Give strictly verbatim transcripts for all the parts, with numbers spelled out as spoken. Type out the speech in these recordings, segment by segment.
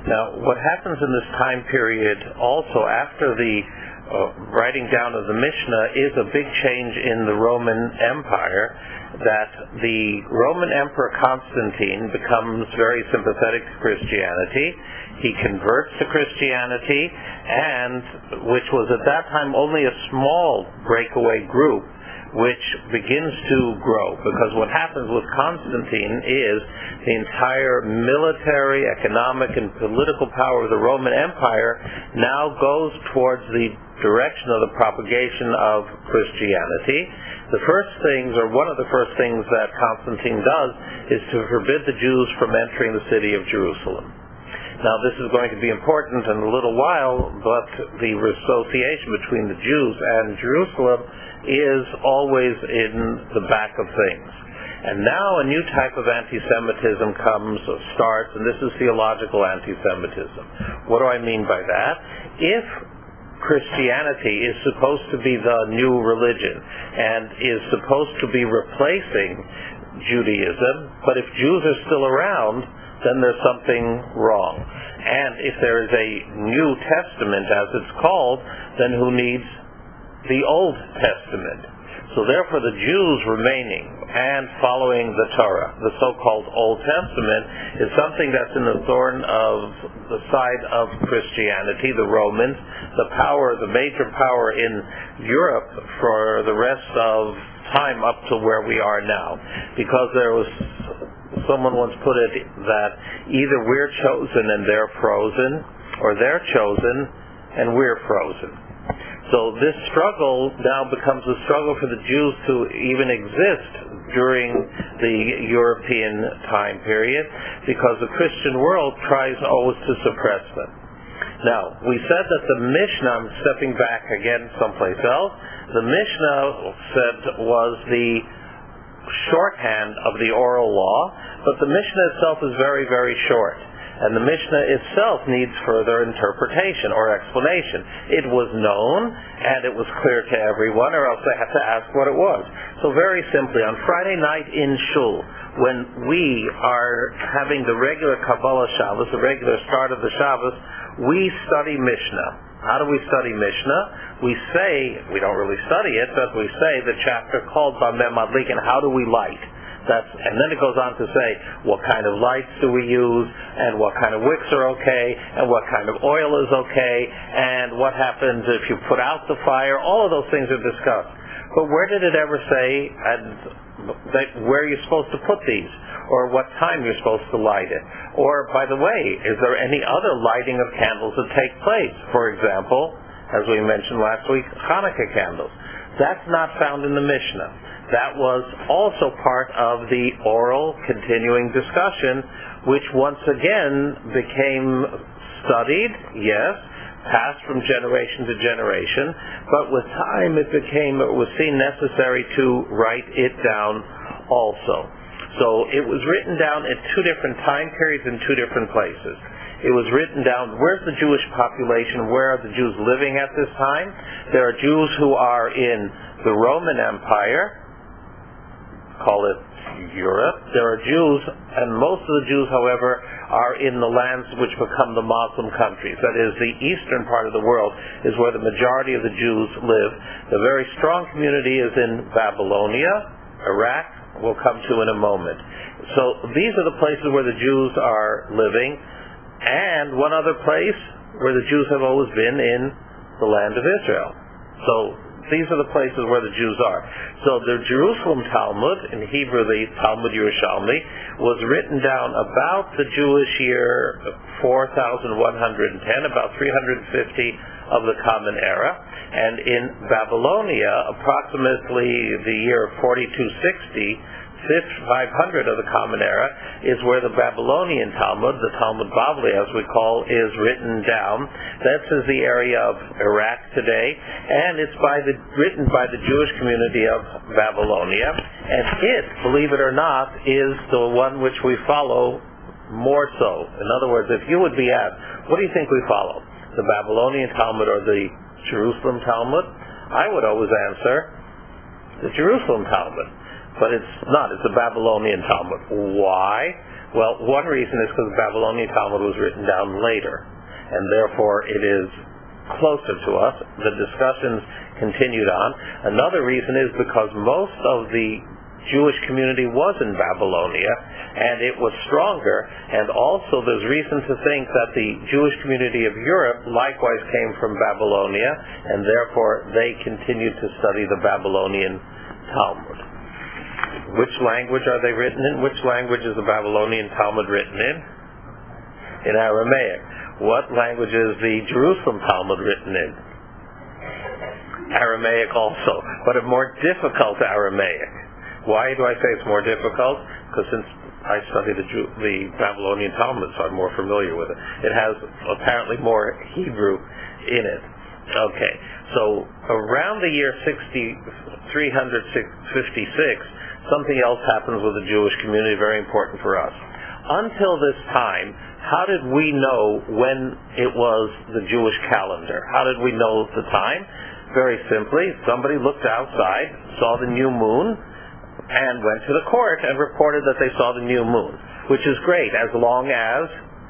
Now, what happens in this time period also after the uh, writing down of the Mishnah is a big change in the Roman Empire, that the Roman Emperor Constantine becomes very sympathetic to Christianity. He converts to Christianity, and which was at that time only a small breakaway group, which begins to grow, because what happens with Constantine is the entire military, economic, and political power of the Roman Empire now goes towards the direction of the propagation of Christianity. The first things, or one of the first things that Constantine does, is to forbid the Jews from entering the city of Jerusalem. Now, this is going to be important in a little while, but the association between the Jews and Jerusalem is always in the back of things. And now a new type of anti-Semitism comes, starts, and this is theological anti-Semitism. What do I mean by that? If Christianity is supposed to be the new religion and is supposed to be replacing Judaism, but if Jews are still around, then there's something wrong. And if there is a New Testament, as it's called, then who needs the Old Testament? So therefore the Jews remaining and following the Torah, the so-called Old Testament, is something that's in the thorn of the side of Christianity, the Romans, the power, the major power in Europe for the rest of time up to where we are now. Because there was, someone once put it, that either we're chosen and they're frozen, or they're chosen and we're frozen. So this struggle now becomes a struggle for the Jews to even exist during the European time period, because the Christian world tries always to suppress them. Now, we said that the Mishnah, I'm stepping back again someplace else, the Mishnah said was the shorthand of the oral law, but the Mishnah itself is very, very short. And the Mishnah itself needs further interpretation or explanation. It was known, and it was clear to everyone, or else they had to ask what it was. So very simply, on Friday night in Shul, when we are having the regular Kabbalah Shabbos, the regular start of the Shabbos, we study Mishnah. How do we study Mishnah? We say, we don't really study it, but we say the chapter called Bameh Madlik, and how do we light? That's, and then it goes on to say what kind of lights do we use, and what kind of wicks are okay, and what kind of oil is okay, and what happens if you put out the fire. All of those things are discussed. But where did it ever say and that, where you're supposed to put these, or what time you're supposed to light it? Or, by the way, is there any other lighting of candles that take place? For example, as we mentioned last week, Hanukkah candles. That's not found in the Mishnah. That was also part of the oral continuing discussion, which once again became studied, yes, passed from generation to generation, but with time it became, it was seen necessary to write it down also. So it was written down at two different time periods in two different places. It was written down, where's the Jewish population, where are the Jews living at this time? There are Jews who are in the Roman Empire, call it Europe. There are Jews, and most of the Jews, however, are in the lands which become the Muslim countries. That is, the eastern part of the world is where the majority of the Jews live. The very strong community is in Babylonia, Iraq, we'll come to in a moment. So these are the places where the Jews are living, and one other place where the Jews have always been, in the land of Israel. So these are the places where the Jews are. So the Jerusalem Talmud, in Hebrew the Talmud Yerushalmi, was written down about the Jewish year four thousand one hundred ten, about three hundred fifty of the Common Era. And in Babylonia, approximately the year forty-two sixty, five hundred of the Common Era, is where the Babylonian Talmud, the Talmud Bavli as we call, is written down. This is the area of Iraq today, and it's by the, written by the Jewish community of Babylonia. And it, believe it or not, is the one which we follow more so. In other words, if you would be asked, what do you think we follow? The Babylonian Talmud or the Jerusalem Talmud? I would always answer the Jerusalem Talmud. But it's not. It's the Babylonian Talmud. Why? Well, one reason is because the Babylonian Talmud was written down later, and therefore it is closer to us. The discussions continued on. Another reason is because most of the Jewish community was in Babylonia, and it was stronger, and also there's reason to think that the Jewish community of Europe likewise came from Babylonia, and therefore they continued to study the Babylonian Talmud. Which language are they written in? Which language is the Babylonian Talmud written in? In Aramaic. What language is the Jerusalem Talmud written in? Aramaic also, but a more difficult Aramaic. Why do I say it's more difficult? Because since I study the, Jew, the Babylonian Talmud, so I'm more familiar with it. It has apparently more Hebrew in it. Okay, so around the year three fifty-six, something else happens with the Jewish community, very important for us. Until this time, how did we know when it was the Jewish calendar? How did we know the time? Very simply, somebody looked outside, saw the new moon, and went to the court and reported that they saw the new moon, which is great as long as,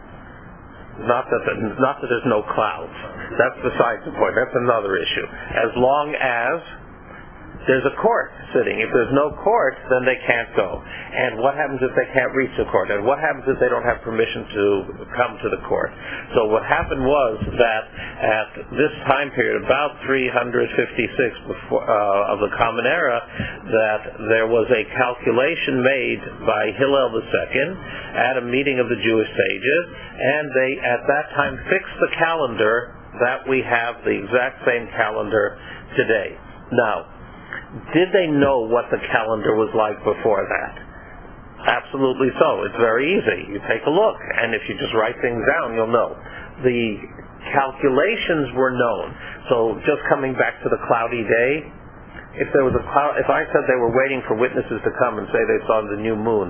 not that, the, not that there's no clouds. That's besides the point. That's another issue. As long as there's a court sitting. If there's no court, then they can't go. And what happens if they can't reach the court? And what happens if they don't have permission to come to the court? So what happened was that at this time period, about three fifty-six before, uh, of the Common Era, that there was a calculation made by Hillel the Second at a meeting of the Jewish sages, and they at that time fixed the calendar that we have the exact same calendar today. Now, did they know what the calendar was like before that? Absolutely so. It's very easy. You take a look, and if you just write things down, you'll know. The calculations were known. So just coming back to the cloudy day, if there was a cloud, if I said they were waiting for witnesses to come and say they saw the new moon,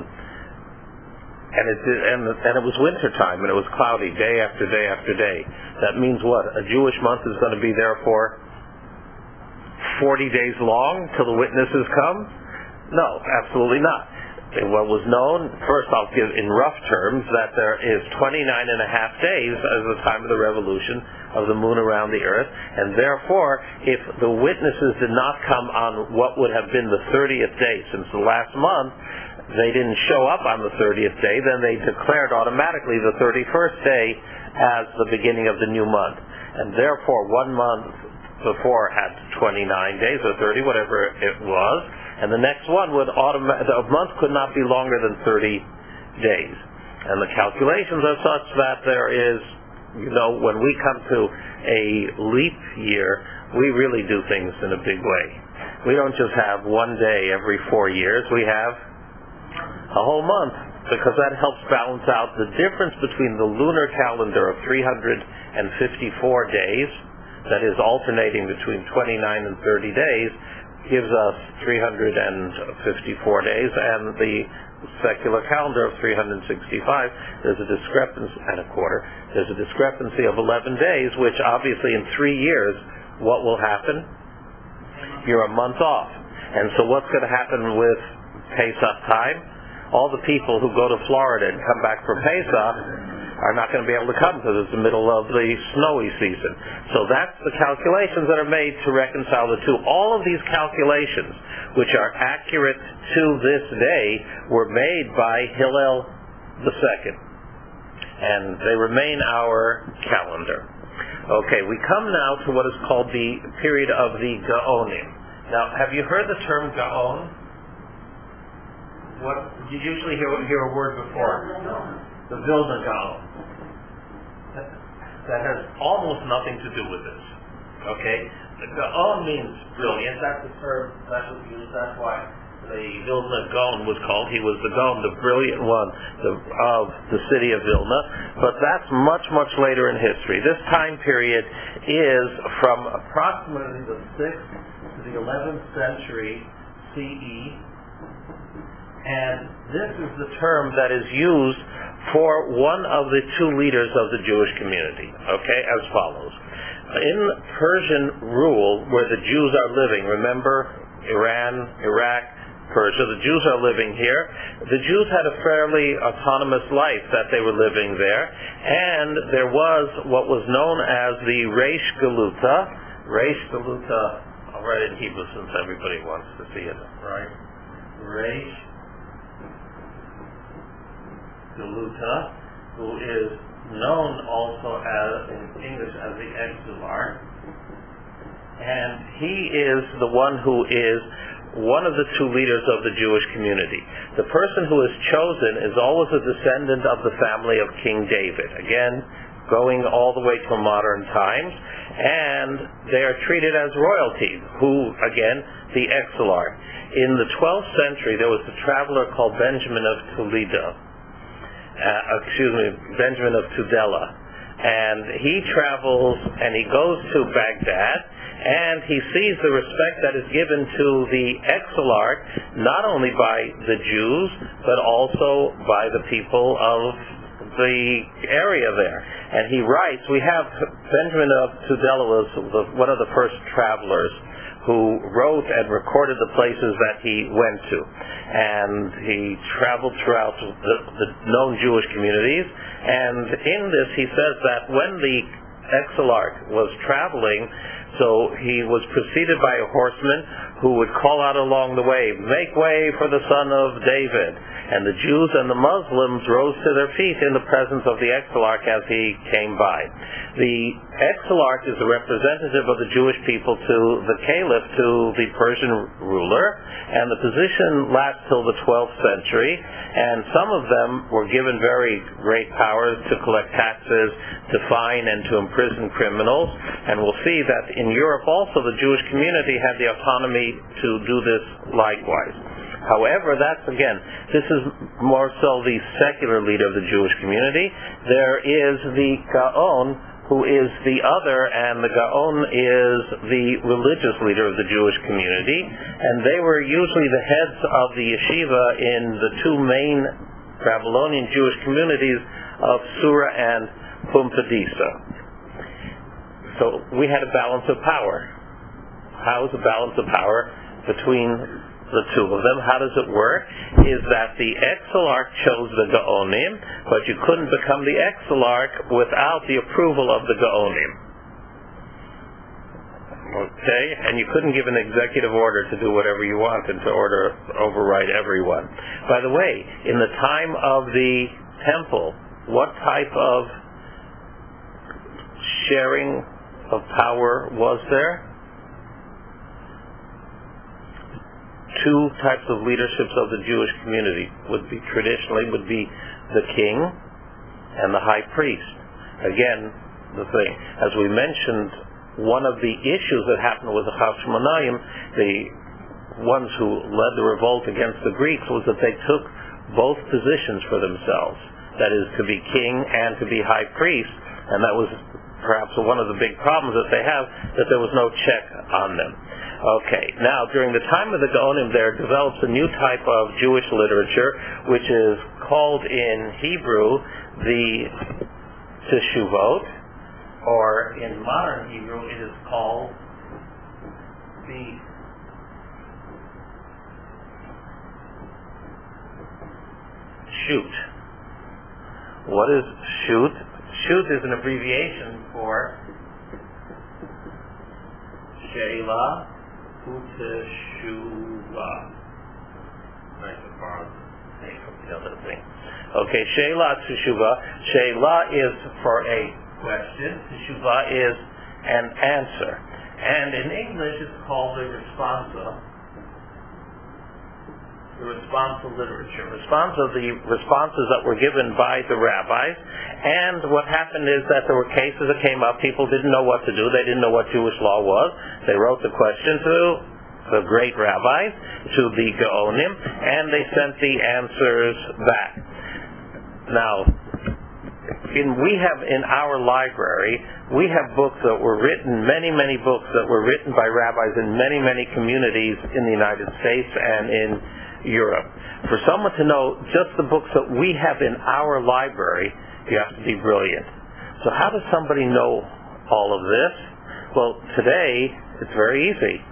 and it did, and, and it was winter time, and it was cloudy day after day after day, that means what? A Jewish month is going to be there for forty days long till the witnesses come? No, absolutely not. What was known, first I'll give in rough terms, that there is twenty-nine and a half days as the time of the revolution of the moon around the earth, and therefore, if the witnesses did not come on what would have been the thirtieth day since the last month, they didn't show up on the thirtieth day, then they declared automatically the thirty-first day as the beginning of the new month. And therefore, one month before had twenty-nine days or thirty, whatever it was, and the next one would automatically, the month could not be longer than thirty days. And the calculations are such that there is, you know, when we come to a leap year, we really do things in a big way. We don't just have one day every four years, we have a whole month, because that helps balance out the difference between the lunar calendar of three hundred fifty-four days, that is alternating between twenty-nine and thirty days, gives us three hundred fifty-four days, and the secular calendar of three hundred sixty-five, there's a discrepancy, and a quarter, there's a discrepancy of eleven days, which obviously in three years, what will happen? You're a month off. And so what's going to happen with Pesach time? All the people who go to Florida and come back for Pesach are not going to be able to come because it's the middle of the snowy season. So that's the calculations that are made to reconcile the two. All of these calculations, which are accurate to this day, were made by Hillel the Second, and they remain our calendar. Okay, we come now to what is called the period of the Gaonim. Now, have you heard the term Gaon? What, you usually hear, hear a word before. The Vilna Gaon. That has almost nothing to do with this. Okay? The Gaon means brilliant. That's the term that was used. That's why the Vilna Gaon was called. He was the Gaon, the brilliant one the, of the city of Vilna. But that's much, much later in history. This time period is from approximately the sixth to the eleventh century C E. And this is the term that is used for one of the two leaders of the Jewish community, okay, as follows. In Persian rule, where the Jews are living, remember Iran, Iraq, Persia. The Jews are living here. The Jews had a fairly autonomous life that they were living there, and there was what was known as the Reish Galuta. Reish Galuta, I'll write it in Hebrew since everybody wants to see it, right? Reish Galuta, who is known also as, in English, as the Exilarch. And he is the one who is one of the two leaders of the Jewish community. The person who is chosen is always a descendant of the family of King David. Again, going all the way to modern times. And they are treated as royalty, who, again, the Exilarch. In the twelfth century, there was a traveler called Benjamin of Toledo. Uh, excuse me, Benjamin of Tudela. And he travels and he goes to Baghdad, and he sees the respect that is given to the Exilarch, not only by the Jews, but also by the people of the area there. And he writes, we have Benjamin of Tudela was the, one of the first travelers who wrote and recorded the places that he went to. And he traveled throughout the, the known Jewish communities. And in this he says that when the Exilarch was traveling, so he was preceded by a horseman who would call out along the way, "Make way for the son of David." And the Jews and the Muslims rose to their feet in the presence of the Exilarch as he came by. The Exilarch is a representative of the Jewish people to the Caliph, to the Persian ruler, and the position lasts till the twelfth century, and some of them were given very great powers to collect taxes, to fine, and to imprison criminals. And we'll see that in Europe also the Jewish community had the autonomy to do this likewise. However, that's, again, this is more so the secular leader of the Jewish community. There is the Gaon, who is the other, and the Gaon is the religious leader of the Jewish community. And they were usually the heads of the yeshiva in the two main Babylonian Jewish communities of Sura and Pumbedisa. So we had a balance of power. How is the balance of power between the two of them? How does it work? Is that the Exilarch chose the Gaonim, but you couldn't become the Exilarch without the approval of the Gaonim. Okay? And you couldn't give an executive order to do whatever you want and to order override everyone. By the way, in the time of the temple, what type of sharing of power was there? Two types of leaderships of the Jewish community would be traditionally would be the king and the high priest. Again, the thing, as we mentioned, one of the issues that happened with the Hashmonaim, the ones who led the revolt against the Greeks, was that they took both positions for themselves. That is, to be king and to be high priest, and that was perhaps one of the big problems that they have, that there was no check on them. Okay, now during the time of the Gaonim there develops a new type of Jewish literature, which is called in Hebrew the Teshuvot, or in modern Hebrew it is called the Shoot. What is Shoot? Shoot is an abbreviation for Sheila Uteshuva. Nice to borrow the name from the other thing. Okay, Sheila Teshuva. Sheila is for a question. Teshuva is an answer. And in English it's called the responsa. The responsa literature. Responsa, the responses that were given by the rabbis. And what happened is that there were cases that came up. People didn't know what to do. They didn't know what Jewish law was. They wrote the question to the great rabbis, to the Gaonim, and they sent the answers back. Now, in, we have in our library, we have books that were written, many, many books that were written by rabbis in many, many communities in the United States and in Europe. For someone to know just the books that we have in our library, you have to be brilliant. So how does somebody know all of this? Well, today, it's very easy.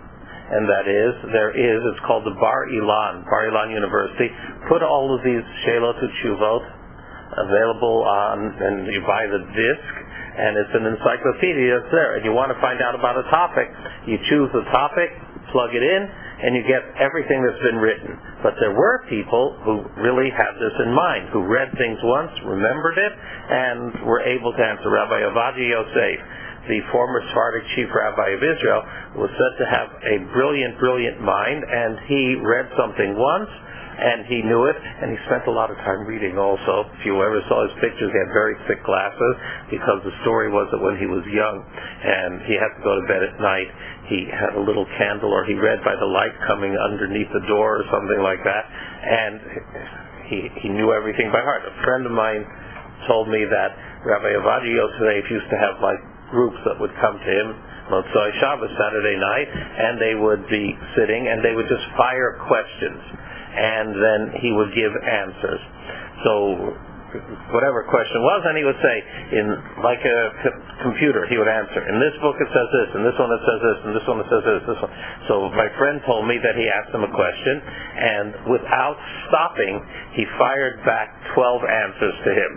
and that is, there is, it's called the Bar Ilan, Bar Ilan University, put all of these Sheilot Utshuvot available on, and you buy the disc, and it's an encyclopedia that's there, and you want to find out about a topic, you choose the topic, plug it in, and you get everything that's been written. But there were people who really had this in mind, who read things once, remembered it, and were able to answer. Rabbi Ovadia Yosef, the former Sephardic chief rabbi of Israel, was said to have a brilliant, brilliant mind, and he read something once, and he knew it, and he spent a lot of time reading also. If you ever saw his pictures, he had very thick glasses, because the story was that when he was young, and he had to go to bed at night, he had a little candle, or he read by the light coming underneath the door, or something like that, and he, he knew everything by heart. A friend of mine told me that Rabbi Ovadia Yosef used to have like groups that would come to him Motzai Shabbos, Saturday night, and they would be sitting, and they would just fire questions, and then he would give answers. So whatever question was, and he would say, in like a c- computer, he would answer, in this book it says this, and this one it says this, and this one it says this, this one. So my friend told me that he asked him a question, and without stopping, he fired back twelve answers to him.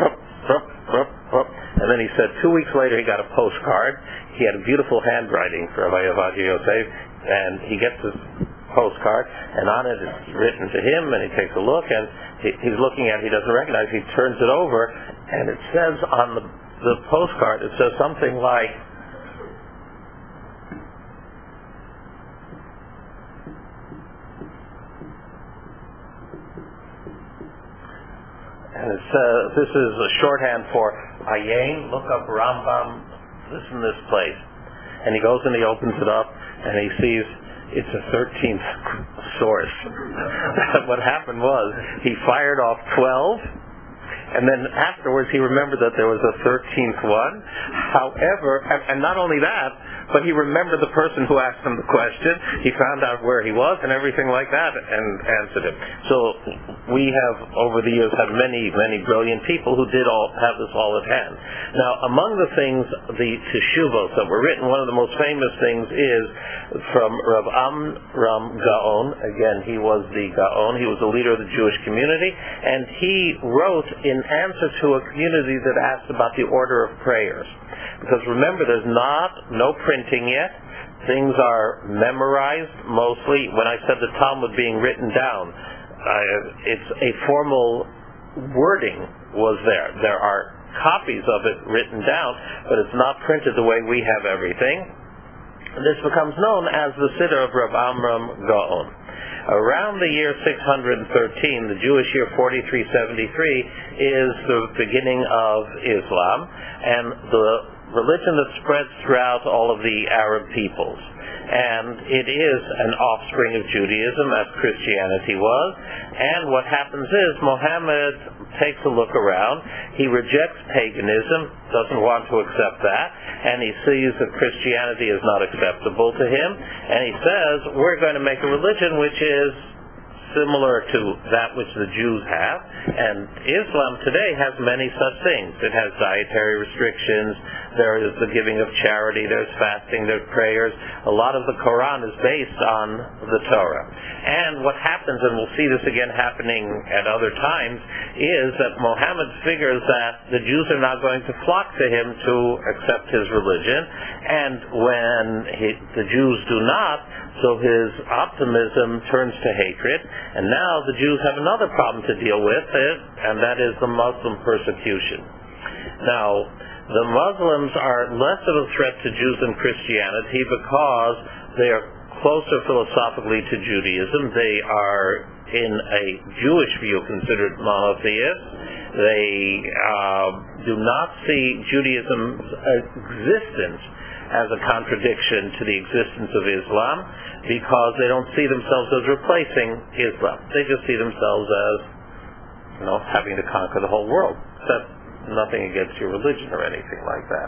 And then he said two weeks later he got a postcard. He had a beautiful handwriting for Rabbi Ovadia Yosef, and he gets this postcard, and on it it's written to him, and he takes a look, and he, he's looking at it, he doesn't recognize it. He turns it over, and it says on the, the postcard, it says something like, and it says, this is a shorthand for Ayin, look up Rambam, this and this place. And he goes and he opens it up, and he sees it's a thirteenth source. What happened was, he fired off twelve, and then afterwards he remembered that there was a thirteenth one. However, and, and not only that, but he remembered the person who asked him the question. He found out where he was and everything like that, and answered him. So we have, over the years, had many, many brilliant people who did all have this all at hand. Now, among the things, the teshuvos that were written, one of the most famous things is from Rav Amram Gaon. Again, he was the Gaon. He was the leader of the Jewish community, and he wrote in answer to a community that asked about the order of prayers. Because remember, there's not, no printing yet. Things are memorized mostly. When I said the Talmud being written down, uh, it's a formal wording was there. There are copies of it written down, but it's not printed the way we have everything. This becomes known as the Siddur of Rav Amram Gaon. Around the year six hundred thirteen, the Jewish year forty-three seventy-three, is the beginning of Islam, and the religion that spreads throughout all of the Arab peoples. And it is an offspring of Judaism, as Christianity was. And what happens is, Muhammad takes a look around. He rejects paganism, doesn't want to accept that, and he sees that Christianity is not acceptable to him. And he says, we're going to make a religion which is similar to that which the Jews have. And Islam today has many such things. It has dietary restrictions, there is the giving of charity, there's fasting, there's prayers. A lot of the Quran is based on the Torah. And what happens, and we'll see this again happening at other times, is that Muhammad figures that the Jews are not going to flock to him to accept his religion, and when he, the Jews do not, so his optimism turns to hatred, and now the Jews have another problem to deal with, and that is the Muslim persecution. Now, the Muslims are less of a threat to Jews than Christianity because they are closer philosophically to Judaism. They are, in a Jewish view, considered monotheists. They uh, do not see Judaism's existence as a contradiction to the existence of Islam, because they don't see themselves as replacing Islam. They just see themselves as, you know, having to conquer the whole world. That's nothing against your religion or anything like that.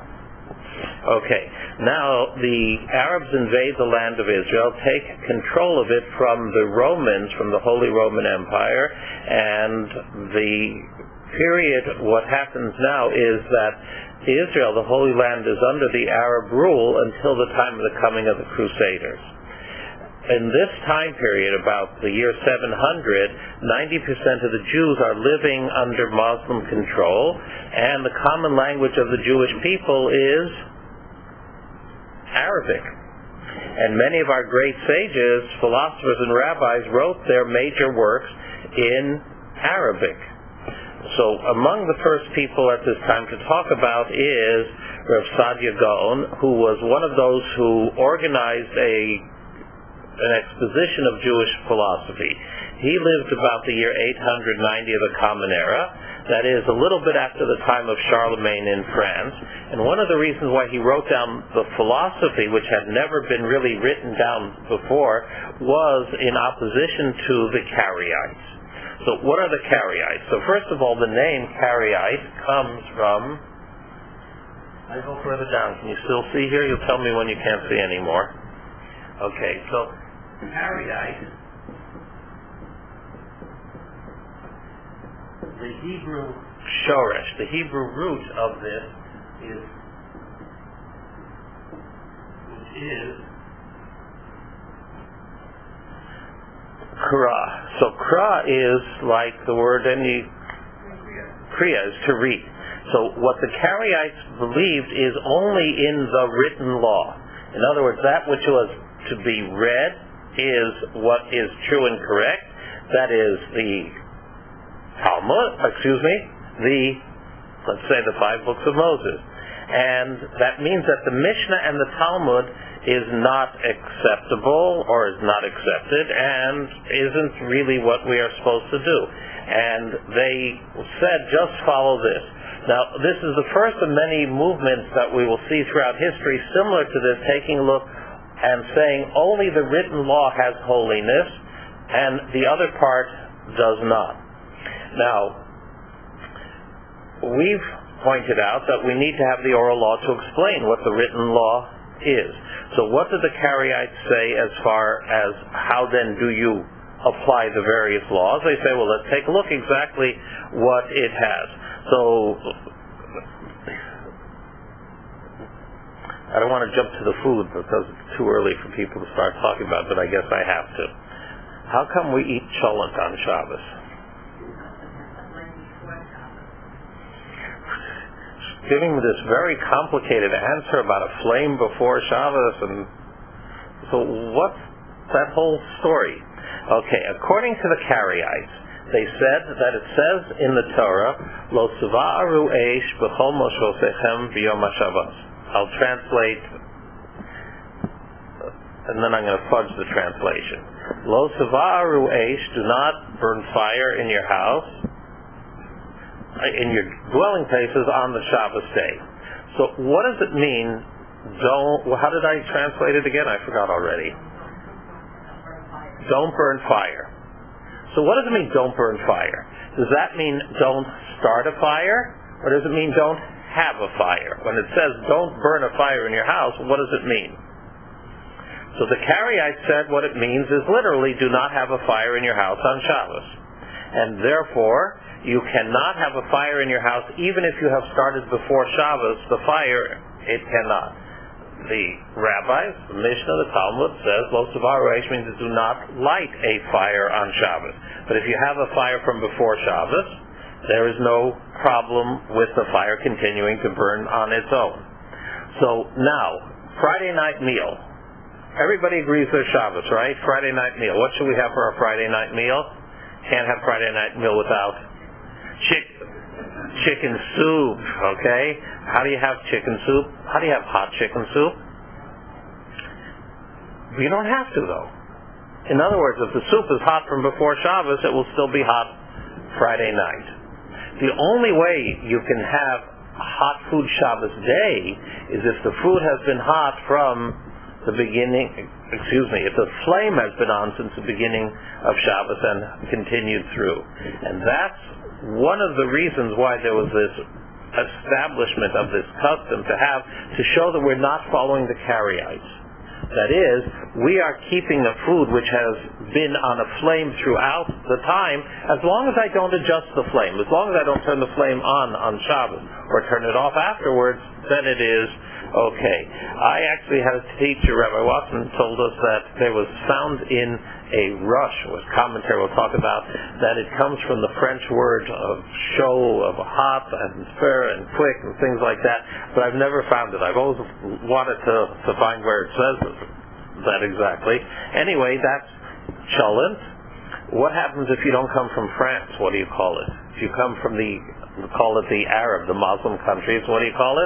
Okay, now the Arabs invade the land of Israel, take control of it from the Romans, from the Holy Roman Empire, and the period, what happens now is that Israel, the Holy Land, is under the Arab rule until the time of the coming of the Crusaders. in this time period, about the year seven hundred, ninety percent of the Jews are living under Muslim control, and the common language of the Jewish people is Arabic. And many of our great sages, philosophers, and rabbis wrote their major works in Arabic. So among the first people at this time to talk about is Rav Saadia Gaon, who was one of those who organized a an exposition of Jewish philosophy. He lived about the year eight hundred ninety of the Common Era, that is a little bit after the time of Charlemagne in France. And one of the reasons why he wrote down the philosophy, which had never been really written down before, was in opposition to the Karaites. So what are the Karaites? So first of all, the name Karaite comes from, I go further down. Can you still see here? You'll tell me when you can't see anymore. Okay, so Karaite, the Hebrew shoresh, the Hebrew root of this is, which is kra. So kra is like the word any kriya is to read. So what the Karaites believed is only in the written law. In other words, that which was to be read is what is true and correct. That is the Talmud, excuse me, the, let's say, the five books of Moses. And that means that the Mishnah and the Talmud is not acceptable or is not accepted and isn't really what we are supposed to do. And they said, just follow this. Now, this is the first of many movements that we will see throughout history similar to this, taking a look and saying only the written law has holiness and the other part does not. Now, we've pointed out that we need to have the oral law to explain what the written law is. So what do the Karaites say as far as how then do you apply the various laws? They say, well, let's take a look exactly what it has. So I don't want to jump to the food because it's too early for people to start talking about it, but I guess I have to. How come we eat cholent on Shabbos? Giving me this very complicated answer about a flame before Shabbos, and so what's that whole story? Okay, according to the Karaites, they said that it says in the Torah, Lo Tzva'aru Eish B'chol Moshosechem B'yom HaShabbos. I'll translate, and then I'm going to fudge the translation. Lo Tzva'aru Eish, do not burn fire in your house, in your dwelling places on the Shabbos day. So what does it mean, don't, well, how did I translate it again? I forgot already. Don't burn fire. So what does it mean, don't burn fire? Does that mean don't start a fire? Or does it mean don't have a fire? When it says don't burn a fire in your house, what does it mean? So the Karaites said what it means is literally do not have a fire in your house on Shabbos. And therefore, you cannot have a fire in your house even if you have started before Shabbos. The fire, it cannot. The rabbis, the Mishnah, the Talmud says, Lo Tzva'aru Eish means to do not light a fire on Shabbos. But if you have a fire from before Shabbos, there is no problem with the fire continuing to burn on its own. So now, Friday night meal. Everybody agrees there's Shabbos, right? Friday night meal. What should we have for our Friday night meal? Can't have Friday night meal without chick- chicken soup, okay? How do you have chicken soup? How do you have hot chicken soup? You don't have to, though. In other words, if the soup is hot from before Shabbos, it will still be hot Friday night. The only way you can have hot food Shabbos day is if the food has been hot from the beginning, excuse me, if the flame has been on since the beginning of Shabbos and continued through. And that's one of the reasons why there was this establishment of this custom to have, to show that we're not following the Karaites. That is, we are keeping a food which has been on a flame throughout the time, as long as I don't adjust the flame, as long as I don't turn the flame on on Shabbos or turn it off afterwards, then it is okay. I actually had a teacher, Rabbi Watson, told us that there was found in a rush, was commentary we'll talk about, that it comes from the French word of show, of hot and fair and quick and things like that, but I've never found it. I've always wanted to, to find where it says that exactly. Anyway, that's cholent. What happens if you don't come from France? What do you call it? If you come from the, we call it the Arab, the Muslim countries, what do you call it?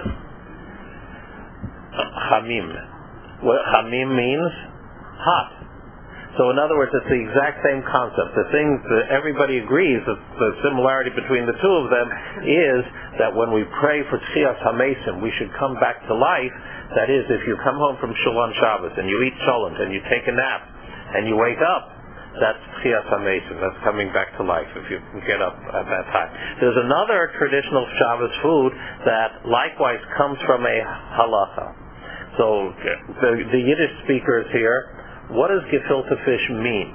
Hamim. What Hamim means? Hot. So in other words, it's the exact same concept. The things that everybody agrees, that the similarity between the two of them is that when we pray for Tchias HaMesim, we should come back to life. That is, if you come home from Shul on Shabbos and you eat cholent and you take a nap and you wake up, that's Tchias HaMesim. That's coming back to life if you can get up at that time. There's another traditional Shabbos food that likewise comes from a halacha. So the, the Yiddish speakers here, what does gefilte fish mean?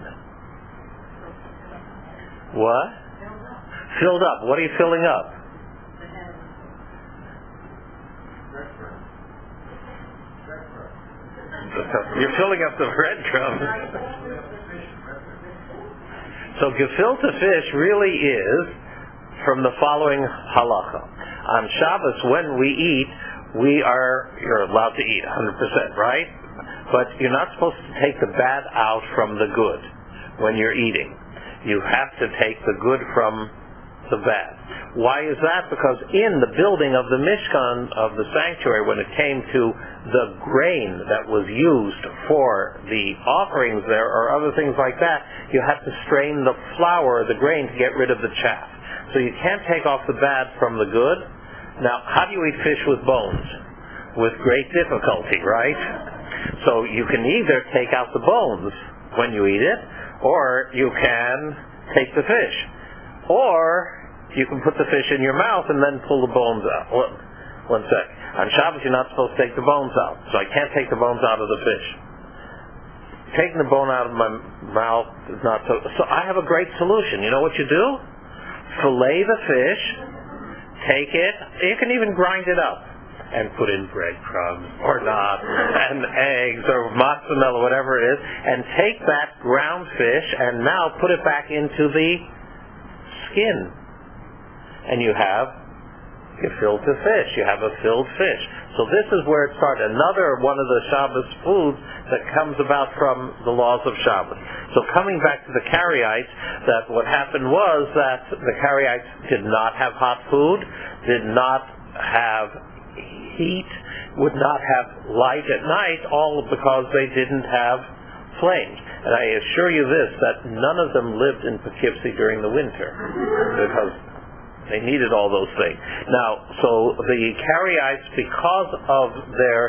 What? Filled up. What are you filling up? You're filling up the breadcrumbs. So gefilte fish really is from the following halacha. On Shabbos, when we eat, we are, you're allowed to eat one hundred percent, right? But you're not supposed to take the bad out from the good when you're eating. You have to take the good from the bad. Why is that? Because in the building of the Mishkan, of the sanctuary, when it came to the grain that was used for the offerings there or other things like that, you had to strain the flour, the grain, to get rid of the chaff. So you can't take off the bad from the good. Now, how do you eat fish with bones? With great difficulty, right? So you can either take out the bones when you eat it, or you can take the fish. Or you can put the fish in your mouth and then pull the bones out. One sec. On Shabbos, you're not supposed to take the bones out, so I can't take the bones out of the fish. Taking the bone out of my mouth is not so... So I have a great solution. You know what you do? Fillet the fish, take it, you can even grind it up and put in breadcrumbs or not, and eggs or mozzarella, whatever it is, and take that ground fish and now put it back into the skin. And you have gefilte fish. You have a filled fish. So this is where it started. Another one of the Shabbos foods that comes about from the laws of Shabbos. So coming back to the Karaites, that what happened was that the Karaites did not have hot food, did not have heat, would not have light at night, all because they didn't have flames. And I assure you this, that none of them lived in Poughkeepsie during the winter, because they needed all those things. Now, so the Karaites, because of their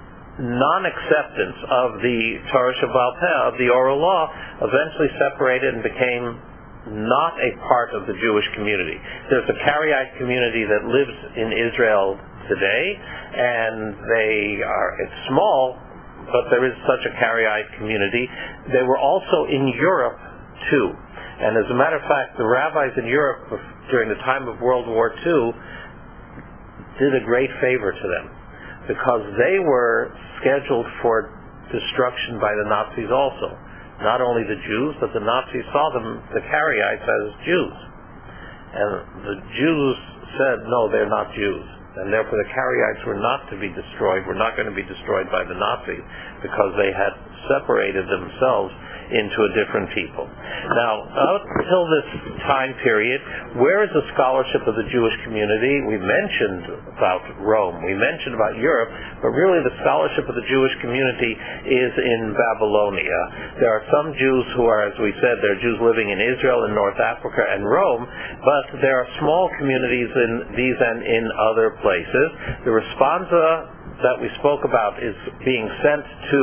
non-acceptance of the Torah Shebaal Peh, of the oral law, eventually separated and became not a part of the Jewish community. There's a Karaite community that lives in Israel today, and they are, it's small, but there is such a Karaite community. They were also in Europe too. And as a matter of fact, the rabbis in Europe during the time of World War Two did a great favor to them, because they were scheduled for destruction by the Nazis also. Not only the Jews, but the Nazis saw them, the Karaites, as Jews. And the Jews said, no, they're not Jews. And therefore the Karaites were not to be destroyed, were not going to be destroyed by the Nazis, because they had separated themselves into a different people. Now, up until this time period, where is the scholarship of the Jewish community? We mentioned about Rome, we mentioned about Europe, but really the scholarship of the Jewish community is in Babylonia. There are some Jews who are, as we said, they're Jews living in Israel, in North Africa, and Rome, but there are small communities in these and in other places. The responsa that we spoke about is being sent to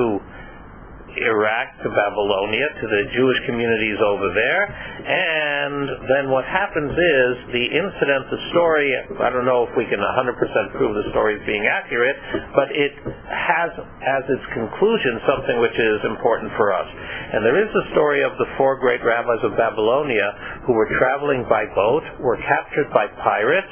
Iraq, to Babylonia, to the Jewish communities over there, and then what happens is the incident, the story, I don't know if we can one hundred percent prove the story is being accurate, but it has as its conclusion something which is important for us. And there is the story of the four great rabbis of Babylonia who were traveling by boat, were captured by pirates,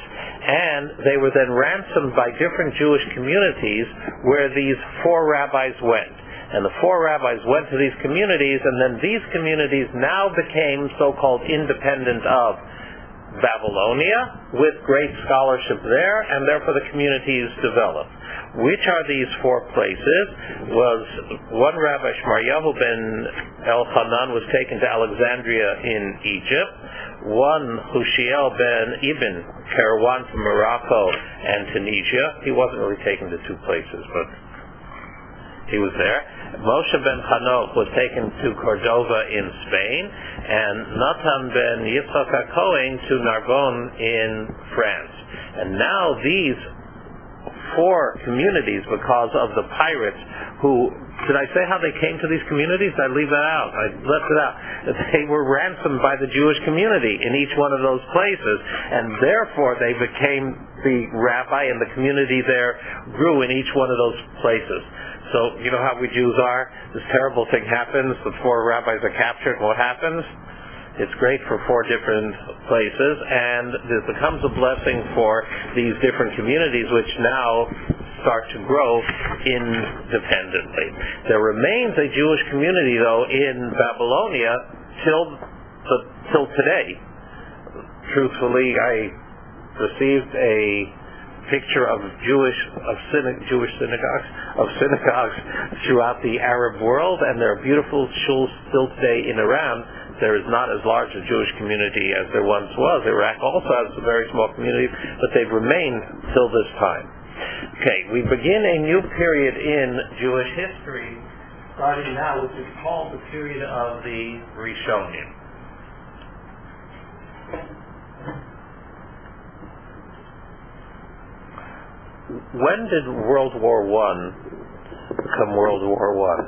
And they were then ransomed by different Jewish communities where these four rabbis went. And the four rabbis went to these communities, and then these communities now became so-called independent of Babylonia, with great scholarship there, and therefore the communities developed. Which are these four places? Was one Rabbi Shmaryahu ben Elchanan was taken to Alexandria in Egypt. One Hushiel ben Ibn Kairouan from Morocco and Tunisia. He wasn't really taken to two places, but he was there. Moshe ben Hanok was taken to Cordova in Spain, and Natan ben Yitzchak HaKohen to Narbonne in France. And now these four communities, because of the pirates who, did I say how they came to these communities? Did I leave that out? I left it out. They were ransomed by the Jewish community in each one of those places, and therefore they became the rabbi, and the community there grew in each one of those places. So, you know how we Jews are? This terrible thing happens, the four rabbis are captured, what happens? It's great for four different places, and it becomes a blessing for these different communities, which now start to grow independently. There remains a Jewish community, though, in Babylonia till the, till today. Truthfully, I received a picture of Jewish of syna- Jewish synagogues of synagogues throughout the Arab world, and there are beautiful shuls still today in Iran. There is not as large a Jewish community as there once was. Iraq also has a very small community, but they've remained till this time. Okay, we begin a new period in Jewish history, starting now, which is called the period of the Rishonim. When did World War One become World War One?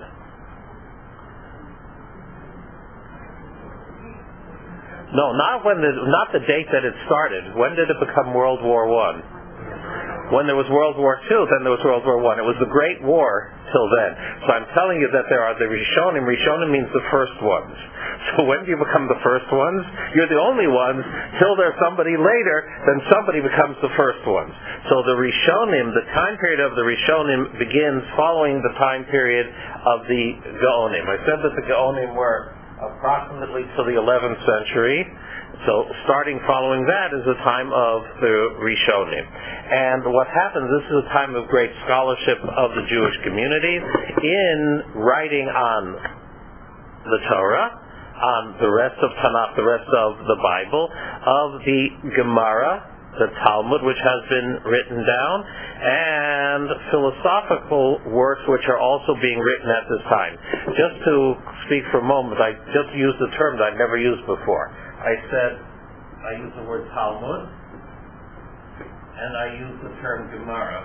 No, not when the not the date that it started. When did it become World War One? When there was World War Two, then there was World War One. It was the Great War till then. So I'm telling you that there are the Rishonim. Rishonim means the first ones. So when do you become the first ones? You're the only ones till there's somebody later, then somebody becomes the first ones. So the Rishonim, the time period of the Rishonim begins following the time period of the Gaonim. I said that the Gaonim were approximately to the eleventh century. So starting following that is the time of the Rishonim. And what happens, this is a time of great scholarship of the Jewish community in writing on the Torah, on the rest of Tanakh, the rest of the Bible, of the Gemara, the Talmud, which has been written down, and philosophical works which are also being written at this time. Just to speak for a moment, I just used a term that I've never used before. I said, I used the word Talmud, and I used the term Gemara.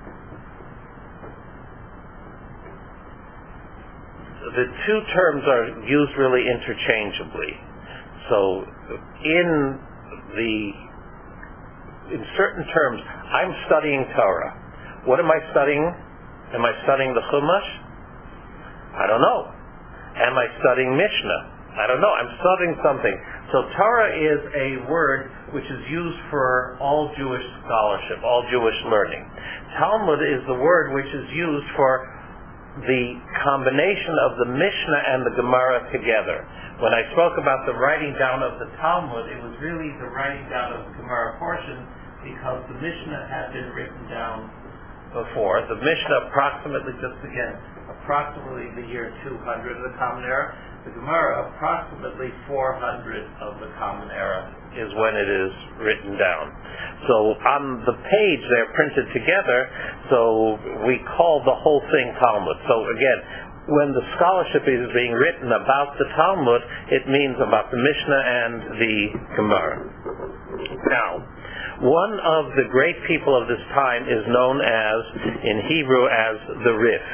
The two terms are used really interchangeably. So in the in certain terms, I'm studying Torah. What am I studying? Am I studying the Chumash? I don't know. Am I studying Mishnah? I don't know. I'm studying something. So Torah is a word which is used for all Jewish scholarship, all Jewish learning. Talmud is the word which is used for the combination of the Mishnah and the Gemara together. When I spoke about the writing down of the Talmud, it was really the writing down of the Gemara portion because the Mishnah had been written down before. The Mishnah approximately, just again, approximately the year two hundred of the Common Era. The Gemara, approximately four hundred of the Common Era, is when it is written down. So on the page they're printed together, so we call the whole thing Talmud. So again, when the scholarship is being written about the Talmud, it means about the Mishnah and the Gemara. Now, one of the great people of this time is known as, in Hebrew, as the Rif.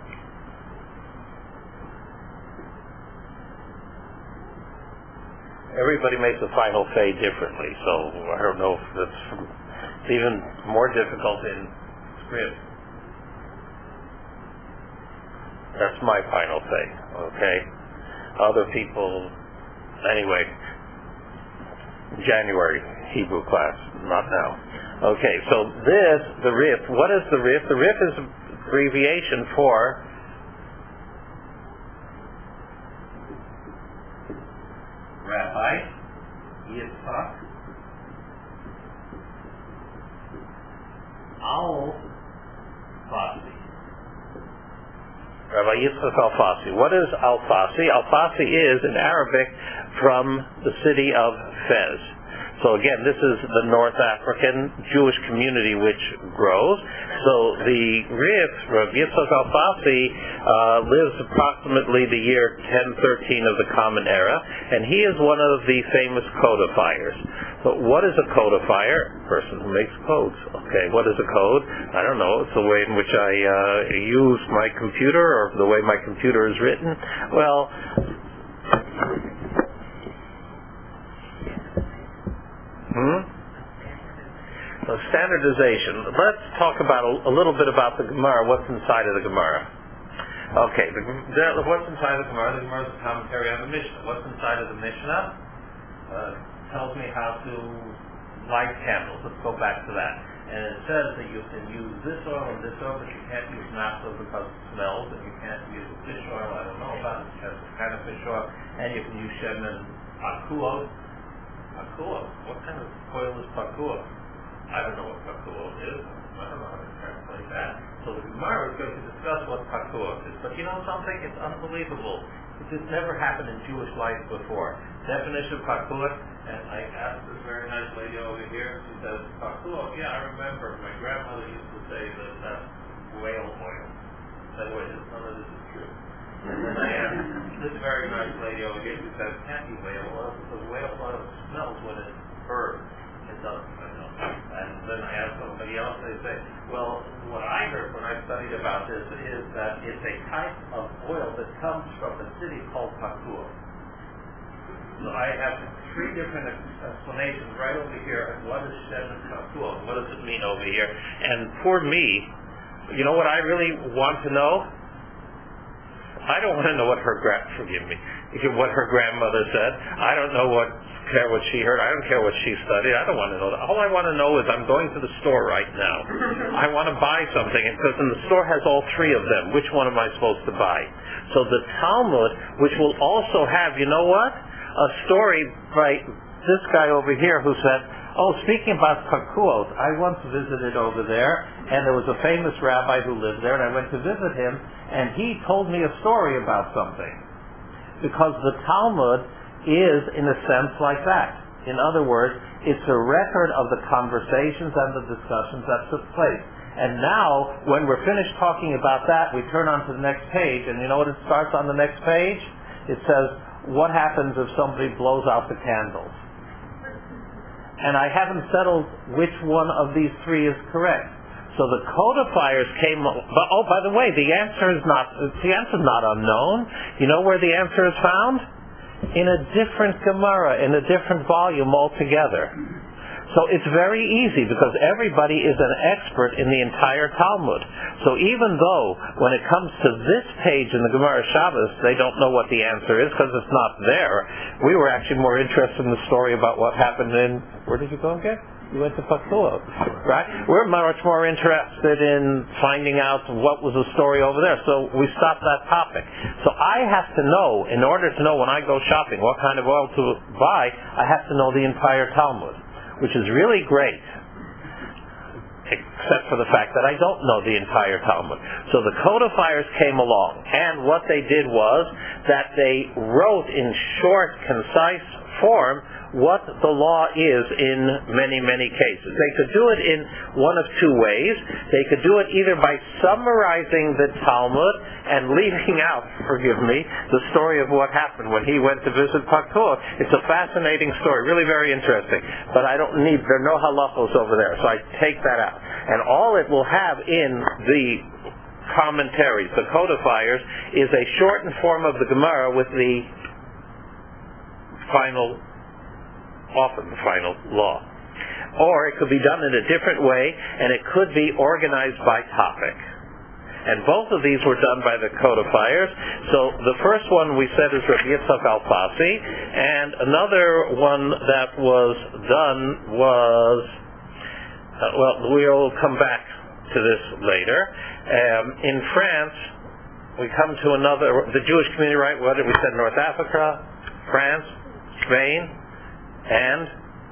Everybody makes the final say differently, so I don't know if that's it's even more difficult in script. That's my final say, okay? Other people, anyway, January Hebrew class, not now. Okay, so this, the Rif, what is the Rif? The Rif is abbreviation for Rabbi Yitzchak Al-Fasi. Rabbi Yitzchak Al-Fasi. What is Al-Fasi? Al-Fasi is, in Arabic, from the city of Fez. So again, this is the North African Jewish community which grows. So the Rif, Rabbi Yitzchak Al-Fasi, uh, lives approximately the year ten thirteen of the Common Era, and he is one of the famous codifiers. But what is a codifier? A person who makes codes. Okay, what is a code? I don't know. It's the way in which I uh, use my computer, or the way my computer is written. Well, Hmm? So standardization. Let's talk about a, a little bit about the Gemara. What's inside of the Gemara? Okay, the, the, what's inside of the Gemara? The Gemara is a commentary on the Mishnah. What's inside of the Mishnah? Uh, tells me how to light candles. Let's go back to that. And it says that you can use this oil and this oil, but you can't use naphtha because it smells, and you can't use fish oil. I don't know about it. It has a kind of fish oil, and you can use shem and pakuot. Pakuot. What kind of oil is pakuot? I don't know what pakuot is. I don't know how to translate that. So the Gemara is going to discuss what pakuot is. But you know something? It's unbelievable. This never happened in Jewish life before. Definition of pakuot, and I asked this very nice lady over here, she says, pakuot, yeah, I remember. My grandmother used to say that that's whale oil. By the way, none of this is true. And then I asked this very nice lady over here who says, can't be whale oil because whale oil smells when it burns. It doesn't, I know. And then I asked somebody else, they say, well, what I heard when I studied about this is that it's a type of oil that comes from a city called Pakuo. So I have three different explanations right over here of what is Shem and Pakuo, and what does it mean over here. And for me, you know what I really want to know? I don't want to know what her gra- forgive me, what her grandmother said. I don't know what care what she heard. I don't care what she studied. I don't want to know that. All I want to know is I'm going to the store right now. I want to buy something, because in the store has all three of them. Which one am I supposed to buy? So the Talmud, which will also have, you know what? A story by this guy over here who said, oh, speaking about Pakuot, I once visited over there, and there was a famous rabbi who lived there, and I went to visit him, and he told me a story about something. Because the Talmud is, in a sense, like that. In other words, it's a record of the conversations and the discussions that took place. And now, when we're finished talking about that, we turn on to the next page, and you know what it starts on the next page? It says, what happens if somebody blows out the candles? And I haven't settled which one of these three is correct. So the codifiers came, but oh, by the way, the answer is not, the answer is not unknown. You know where the answer is found? In a different Gemara, in a different volume altogether. So it's very easy, because everybody is an expert in the entire Talmud. So even though when it comes to this page in the Gemara Shabbos, they don't know what the answer is because it's not there, we were actually more interested in the story about what happened in, where did you go again? You went to Pakuot, right? We're much more interested in finding out what was the story over there. So we stopped that topic. So I have to know, in order to know when I go shopping what kind of oil to buy, I have to know the entire Talmud, which is really great, except for the fact that I don't know the entire Talmud. So the codifiers came along, and what they did was that they wrote in short, concise form what the law is in many, many cases. They could do it in one of two ways. They could do it either by summarizing the Talmud and leaving out, forgive me, the story of what happened when he went to visit Pakuot. It's a fascinating story, really very interesting. But I don't need, there are no halachos over there, so I take that out. And all it will have in the commentaries, the codifiers, is a shortened form of the Gemara with the final, often the final law. Or it could be done in a different way, and it could be organized by topic. And both of these were done by the codifiers. So the first one we said is Rabbi Yitzchak Al-Fasi, and another one that was done was Uh, well, we'll come back to this later. Um, in France, we come to another, the Jewish community, right? What did we say? North Africa, France, Spain, and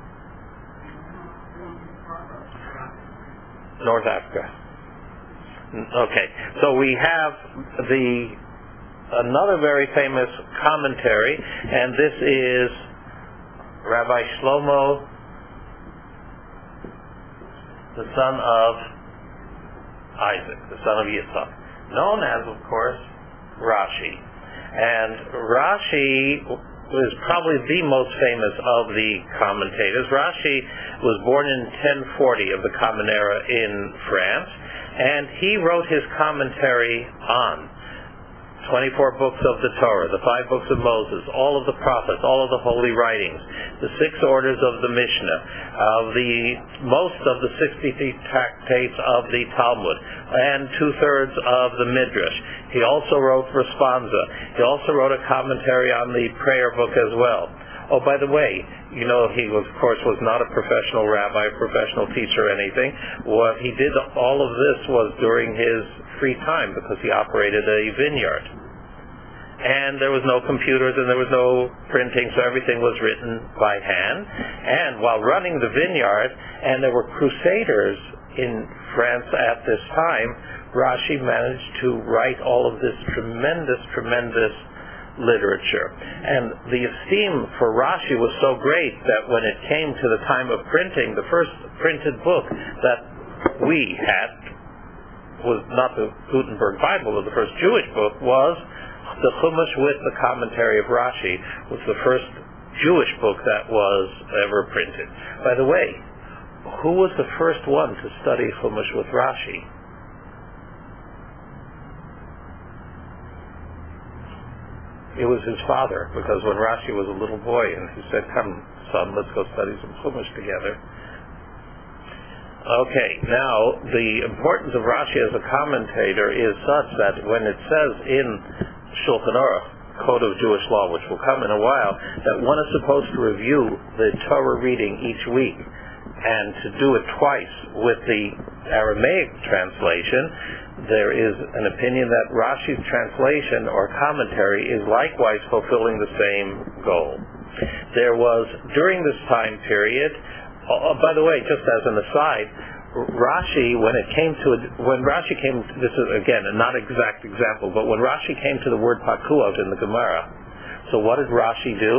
North Africa. Okay, so we have the another very famous commentary, and this is Rabbi Shlomo, the son of Isaac, the son of Yitzhak, known as, of course, Rashi. And Rashi was probably the most famous of the commentators. Rashi was born in ten forty of the Common Era in France, and he wrote his commentary on twenty-four books of the Torah, the five books of Moses, all of the prophets, all of the holy writings, the six orders of the Mishnah, of the most of the sixty-three tractates of the Talmud, and two-thirds of the Midrash. He also wrote Responsa. He also wrote a commentary on the prayer book as well. Oh, by the way, you know, he, of course, was not a professional rabbi, professional teacher or anything. What he did, all of this was during his free time because he operated a vineyard. And there was no computers and there was no printing, so everything was written by hand. And while running the vineyard, and there were crusaders in France at this time, Rashi managed to write all of this tremendous, tremendous literature. And the esteem for Rashi was so great that when it came to the time of printing, the first printed book that we had was not the Gutenberg Bible, but the first Jewish book was the Chumash with the commentary of Rashi, was the first Jewish book that was ever printed. By the way, who was the first one to study Chumash with Rashi? It was his father, because when Rashi was a little boy and he said, "Come, son, let's go study some Chumash together." Okay, now the importance of Rashi as a commentator is such that when it says in Shulchan Aruch, Code of Jewish Law, which will come in a while, that one is supposed to review the Torah reading each week, and to do it twice with the Aramaic translation, there is an opinion that Rashi's translation or commentary is likewise fulfilling the same goal. There was, during this time period, oh, by the way, just as an aside, Rashi, when it came to, when Rashi came, this is again a not exact example, but when Rashi came to the word pakuot in the Gemara, so what did Rashi do?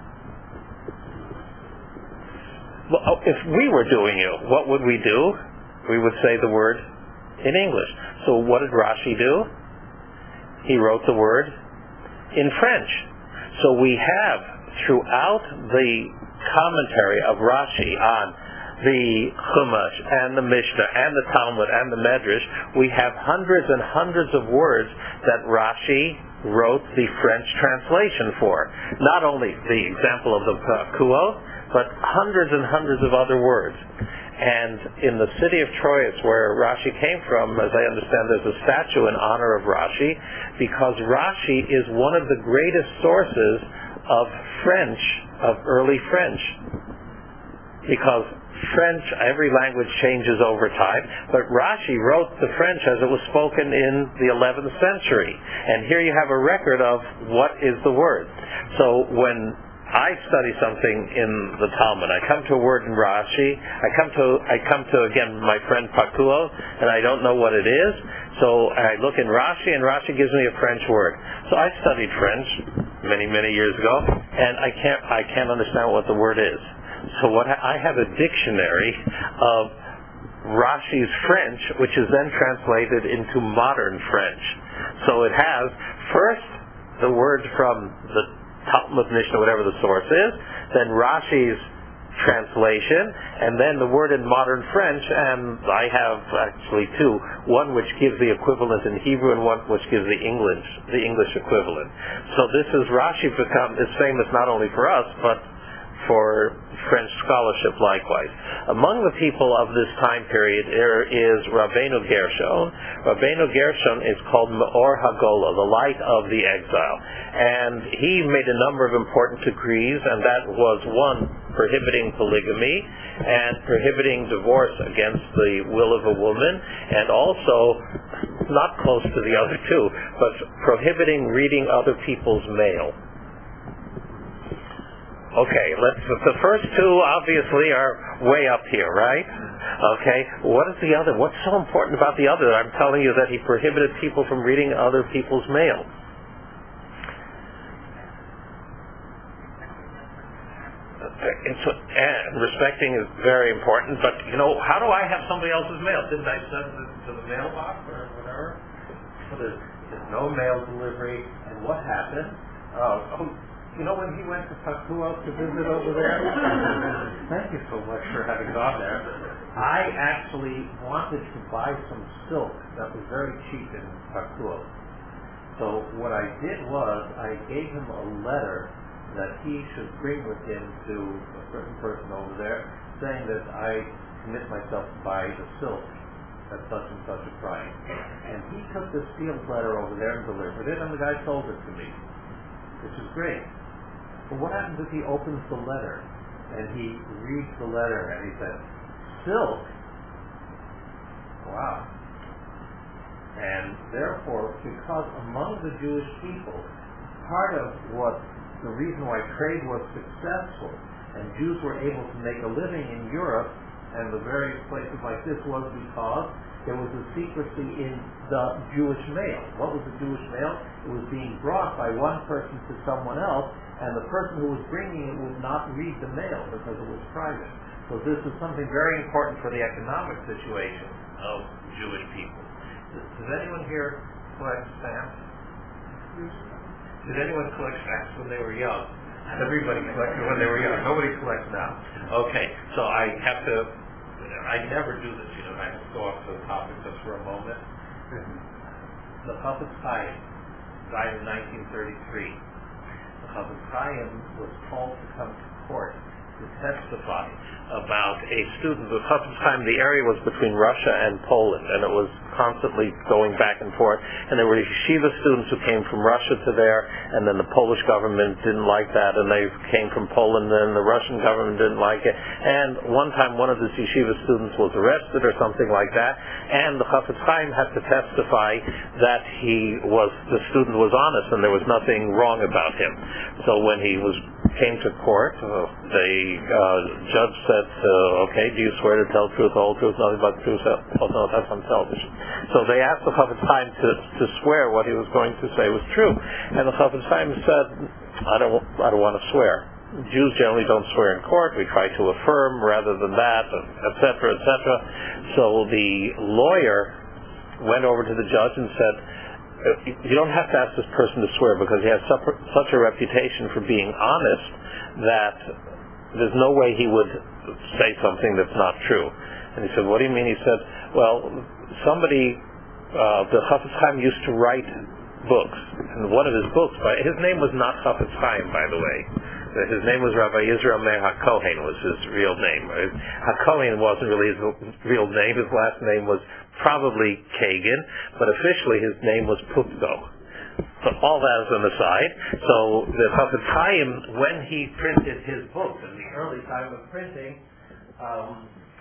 Well, if we were doing it, what would we do? We would say the word in English. So what did Rashi do? He wrote the word in French. So we have throughout the commentary of Rashi on the Chumash and the Mishnah and the Talmud and the Medrash, we have hundreds and hundreds of words that Rashi wrote the French translation for. Not only the example of the Pakuot, but hundreds and hundreds of other words. And in the city of Troyes, where Rashi came from, as I understand, there's a statue in honor of Rashi, because Rashi is one of the greatest sources of French, of early French. Because French, every language changes over time, but Rashi wrote the French as it was spoken in the eleventh century. And here you have a record of what is the word. So when I study something in the Talmud, I come to a word in Rashi, I come to, I come to again, my friend Pakuot, and I don't know what it is, so I look in Rashi, and Rashi gives me a French word. So I studied French many, many years ago, and I can't, I can't understand what the word is. So what I have a dictionary of Rashi's French, which is then translated into modern French. So it has first the word from the Talmud, Mishnah, whatever the source is, then Rashi's translation, and then the word in modern French, and I have actually two, one which gives the equivalent in Hebrew and one which gives the English, the English equivalent. So this is, Rashi become, is famous not only for us, but for French scholarship likewise. Among the people of this time period there is Rabbeinu Gershon. Rabbeinu Gershon is called Me'or HaGola, the light of the exile. And he made a number of important decrees, and that was one, prohibiting polygamy and prohibiting divorce against the will of a woman, and also, not close to the other two, but prohibiting reading other people's mail. Okay, let's, the first two obviously are way up here, right? Okay, what is the other? What's so important about the other? I'm telling you that he prohibited people from reading other people's mail. It's, and respecting is very important, but you know, how do I have somebody else's mail? Didn't I send it to the mailbox or whatever? So there's, there's no mail delivery, and what happened? Uh, oh, you know when he went to Pakuo to visit over there? Thank you so much for having gone there. I actually wanted to buy some silk that was very cheap in Pakuo. So what I did was I gave him a letter that he should bring with him to a certain person over there, saying that I commit myself to buy the silk at such and such a price. And he took this sealed letter over there and delivered it, and the guy sold it to me, which is great. But what happens if he opens the letter, and he reads the letter, and he says, silk? Wow. And therefore, because among the Jewish people, part of what the reason why trade was successful and Jews were able to make a living in Europe and the various places like this was because there was a secrecy in the Jewish mail. What was the Jewish mail? It was being brought by one person to someone else, and the person who was bringing it would not read the mail because it was private. So this is something very important for the economic situation of Jewish people. Does anyone here collect stamps? Did anyone collect stamps when they were young? Everybody collected when they were young. Nobody collects now. Okay, so I have to, I never do this, you know, I have to go off to the topic just for a moment. The Chafetz Chaim died in nineteen thirty-three. The Chafetz Chaim was called to come to court to testify about a student. The Chafetz Chaim, the area was between Russia and Poland, and it was constantly going back and forth. And there were yeshiva students who came from Russia to there, and then the Polish government didn't like that, and they came from Poland, and the Russian government didn't like it. And one time, one of the yeshiva students was arrested or something like that, and the Chafetz Chaim had to testify that he was, the student was honest, and there was nothing wrong about him. So when he was came to court, uh, the uh, judge said, uh, okay, do you swear to tell the truth, the whole truth, nothing but the truth? Oh, no, that's on television. So they asked the Chafetz Chaim to, to swear what he was going to say was true. And the Chafetz Chaim said, I don't, I don't want to swear. Jews generally don't swear in court. We try to affirm rather than that, et cetera, et cetera. So the lawyer went over to the judge and said, you don't have to ask this person to swear because he has such a reputation for being honest that there's no way he would say something that's not true. And he said, what do you mean? He said, well, somebody, uh, the Chafetz Chaim used to write books. And one of his books, by, his name was not Chafetz Chaim, by the way. His name was Rabbi Yisrael Meir HaKohen was his real name. HaKohen wasn't really his real name. His last name was probably Kagan, but officially his name was Putko. So all that is an aside. So the Chafetz Chaim, when he printed his books in the early time of printing, um,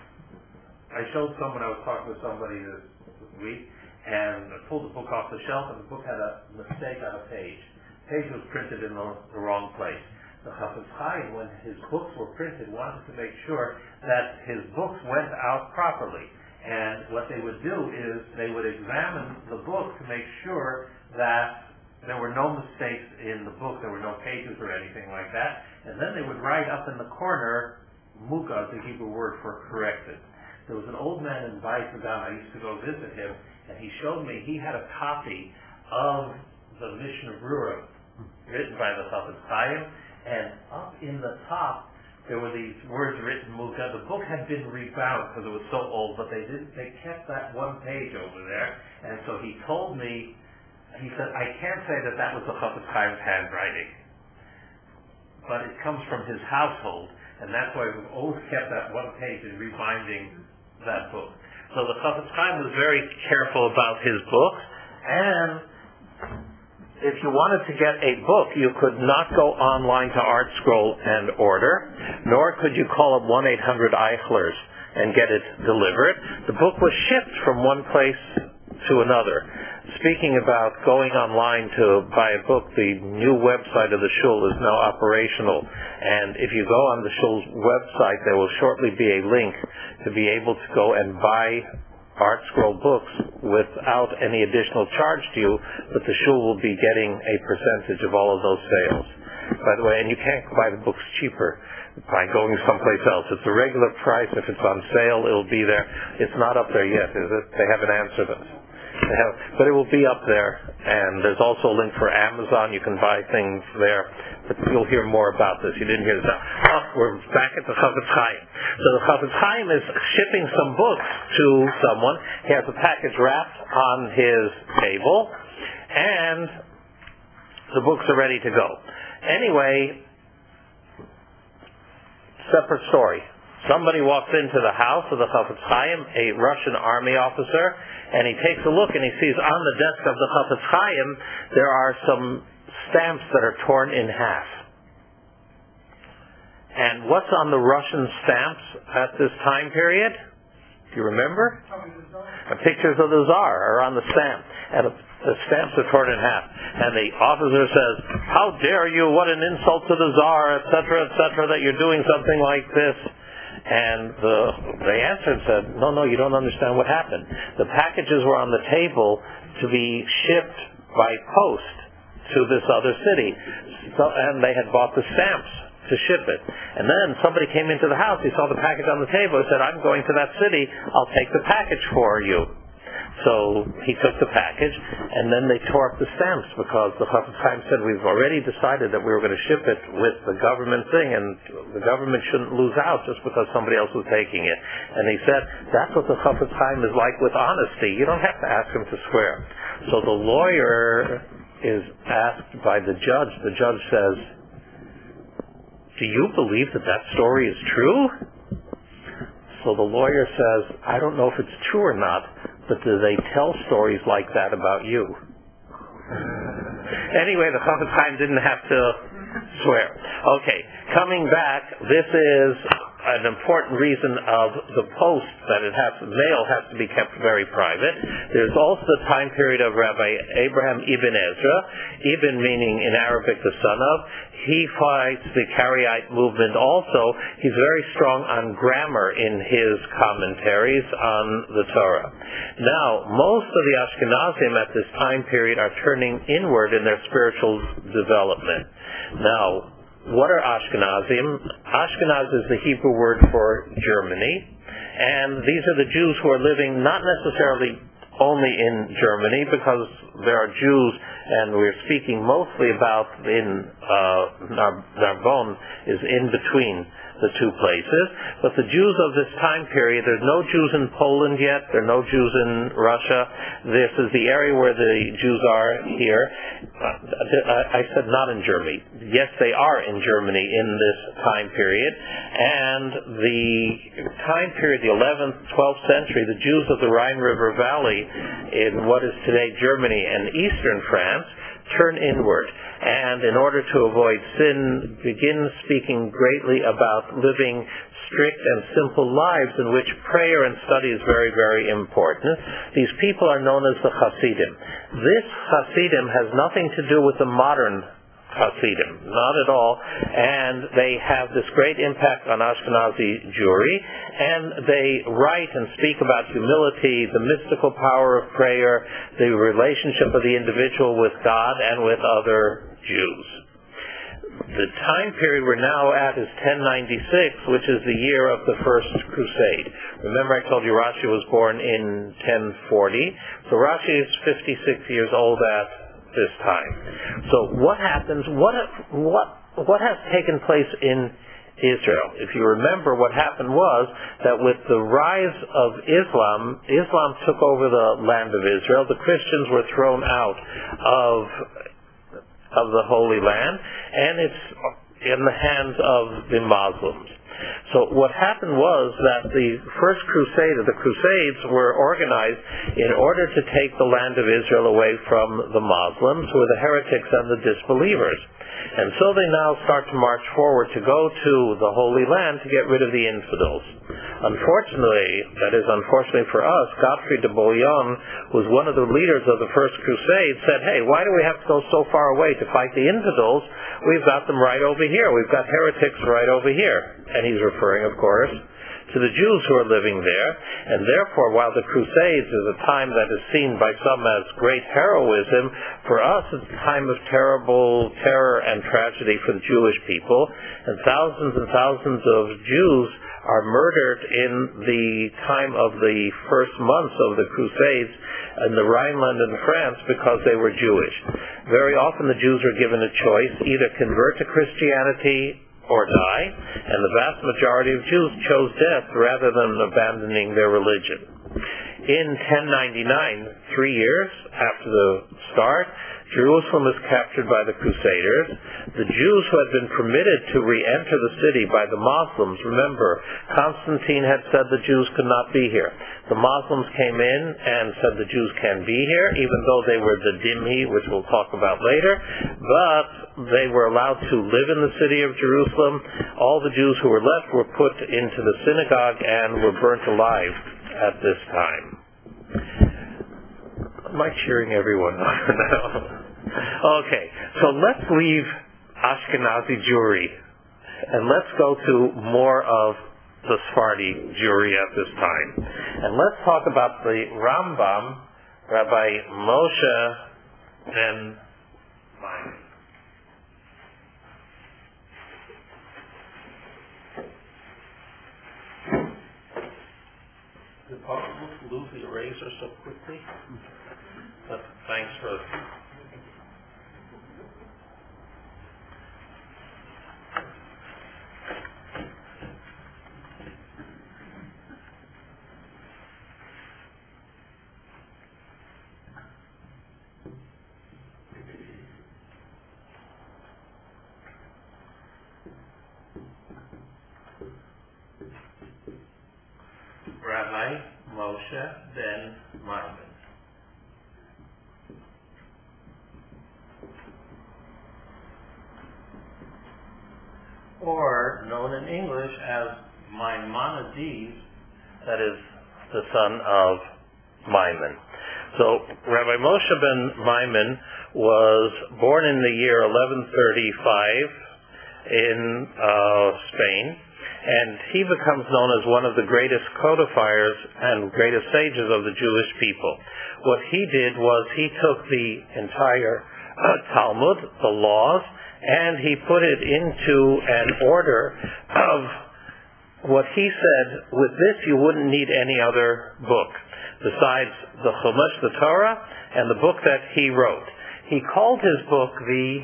I showed someone, I was talking with somebody this week, and I pulled the book off the shelf, and the book had a mistake on a page. The page was printed in the, the wrong place. The Chafetz Chaim, when his books were printed, wanted to make sure that his books went out properly. And what they would do is they would examine the book to make sure that there were no mistakes in the book, there were no pages or anything like that. And then they would write up in the corner, Muka, the Hebrew word for corrected. There was an old man in Beit Hagan, I used to go visit him, and he showed me he had a copy of the Mishnah Berurah written by the Chafetz Chaim, and up in the top there were these words written Muka. The book had been rebound because it was so old, but they didn't. They kept that one page over there, and so he told me, he said, I can't say that that was the Chafetz Chaim's handwriting, but it comes from his household, and that's why we've always kept that one page in rebinding that book. So the Chafetz Chaim was very careful about his books, and if you wanted to get a book, you could not go online to ArtScroll and order, nor could you call up one eight hundred Eichlers and get it delivered. The book was shipped from one place to another. Speaking about going online to buy a book, the new website of the shul is now operational, and if you go on the shul's website, there will shortly be a link to be able to go and buy ArtScroll books without any additional charge to you, but the shul will be getting a percentage of all of those sales. By the way, and you can't buy the books cheaper by going someplace else. It's a regular price. If it's on sale, it'll be there. It's not up there yet, is it? They haven't answered us. They have, but it will be up there, and there's also a link for Amazon. You can buy things there, but you'll hear more about this. You didn't hear this. Oh, we're back at the Chafetz Chaim. So the Chafetz Chaim is shipping some books to someone. He has a package wrapped on his table, and the books are ready to go. Anyway, separate story. Somebody walks into the house of the Chafetz Chaim, a Russian army officer, and he takes a look and he sees on the desk of the Chafetz Chaim there are some stamps that are torn in half. And what's on the Russian stamps at this time period? Do you remember? The pictures of the Tsar are on the stamp, and the stamps are torn in half. And the officer says, "How dare you, what an insult to the Tsar, et cetera, et cetera, that you're doing something like this." And the, they answered and said, no, no, you don't understand what happened. The packages were on the table to be shipped by post to this other city. So, and they had bought the stamps to ship it. And then somebody came into the house, he saw the package on the table, he said, I'm going to that city, I'll take the package for you. So he took the package, and then they tore up the stamps because the Chafetz Chaim said, we've already decided that we were going to ship it with the government thing, and the government shouldn't lose out just because somebody else was taking it. And he said, that's what the Chafetz Chaim is like with honesty. You don't have to ask him to swear. So the lawyer is asked by the judge. The judge says, do you believe that that story is true? So the lawyer says, I don't know if it's true or not, but do they tell stories like that about you? Anyway, the Chafetz Chaim didn't have to swear. Okay, coming back, this is an important reason of the post that it has, mail has to be kept very private. There's also the time period of Rabbi Abraham Ibn Ezra, Ibn meaning in Arabic the son of. He fights the Karaite movement also. He's very strong on grammar in his commentaries on the Torah. Now, most of the Ashkenazim at this time period are turning inward in their spiritual development. Now, what are Ashkenazim? Ashkenaz is the Hebrew word for Germany, and these are the Jews who are living not necessarily only in Germany, because there are Jews, and we're speaking mostly about in uh, Nar- Narbonne is in between the two places. But the Jews of this time period, there's no Jews in Poland yet, there are no Jews in Russia. This is the area where the Jews are here. Uh, I said not in Germany. Yes, they are in Germany in this time period. And the time period, the eleventh, twelfth century, the Jews of the Rhine River Valley in what is today Germany and eastern France turn inward, and in order to avoid sin, begin speaking greatly about living strict and simple lives in which prayer and study is very, very important. These people are known as the Hasidim. This Hasidim has nothing to do with the modern Hasidim, not at all, and they have this great impact on Ashkenazi Jewry, and they write and speak about humility, the mystical power of prayer, the relationship of the individual with God and with other Jews. The time period we're now at is ten ninety-six, which is the year of the First Crusade. Remember I told you Rashi was born in ten forty, so Rashi is fifty-six years old at this time. So what happens, what what what has taken place in Israel? If you remember, what happened was that with the rise of Islam, Islam took over the land of Israel. The Christians were thrown out of of the Holy Land, and it's in the hands of the Muslims. So what happened was that the First Crusade, the Crusades, were organized in order to take the land of Israel away from the Muslims, who were the heretics and the disbelievers. And so they now start to march forward to go to the Holy Land to get rid of the infidels. Unfortunately, that is unfortunately for us, Godfrey de Bouillon, who was one of the leaders of the First Crusade, said, hey, why do we have to go so far away to fight the infidels? We've got them right over here. We've got heretics right over here. And he's referring, of course, to the Jews who are living there. And therefore, while the Crusades is a time that is seen by some as great heroism, for us it's a time of terrible terror and tragedy for the Jewish people. And thousands and thousands of Jews are murdered in the time of the first months of the Crusades in the Rhineland and France because they were Jewish. Very often the Jews were given a choice, either convert to Christianity or die, and the vast majority of Jews chose death rather than abandoning their religion. In ten ninety-nine, three years after the start, Jerusalem was captured by the Crusaders. The Jews who had been permitted to re-enter the city by the Muslims, remember, Constantine had said the Jews could not be here. The Muslims came in and said the Jews can be here, even though they were the dhimmi, which we'll talk about later, but they were allowed to live in the city of Jerusalem. All the Jews who were left were put into the synagogue and were burnt alive at this time. Am I cheering everyone on now? Okay, so let's leave Ashkenazi Jewry and let's go to more of the Sephardi Jewry at this time. And let's talk about the Rambam, Rabbi Moshe ben Maimon. Is it possible to lose the eraser so quickly? But thanks for... Rabbi Moshe ben Maimon. Or known in English as Maimonides, that is the son of Maimon. So Rabbi Moshe ben Maimon was born in the year eleven thirty-five in uh, Spain, and he becomes known as one of the greatest codifiers and greatest sages of the Jewish people. What he did was he took the entire uh, Talmud, the laws, and he put it into an order of what he said, with this you wouldn't need any other book besides the Chumash, the Torah, and the book that he wrote. He called his book the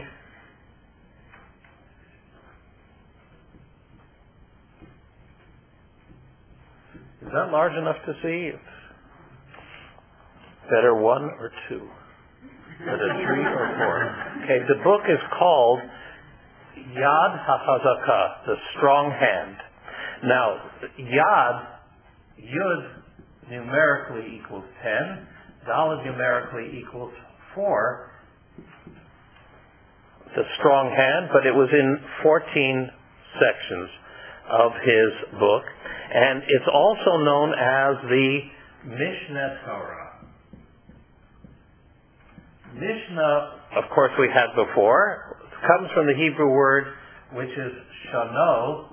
Is that large enough to see? Better one or two? Better three or four? Okay, the book is called Yad HaChazakah, the strong hand. Now, Yad, Yud numerically equals ten, Daled numerically equals four, the strong hand, but it was in fourteen sections of his book. And it's also known as the Mishneh Torah. Mishnah, of course, we had before, comes from the Hebrew word which is shano,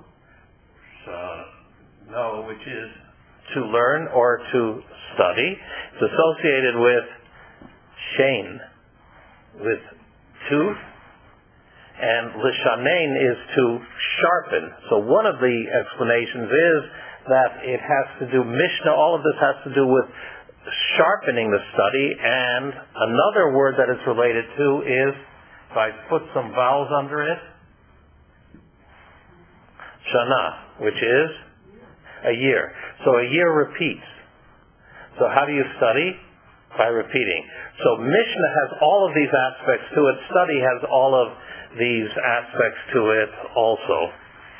shano, which is to learn or to study. It's associated with shein, with tooth, and lishanein is to sharpen. So one of the explanations is that it has to do, Mishnah, all of this has to do with sharpening the study, and another word that it's related to is, if I put some vowels under it, shana, which is a year. So a year repeats. So how do you study? by repeating. So Mishnah has all of these aspects to it. Study has all of these aspects to it also.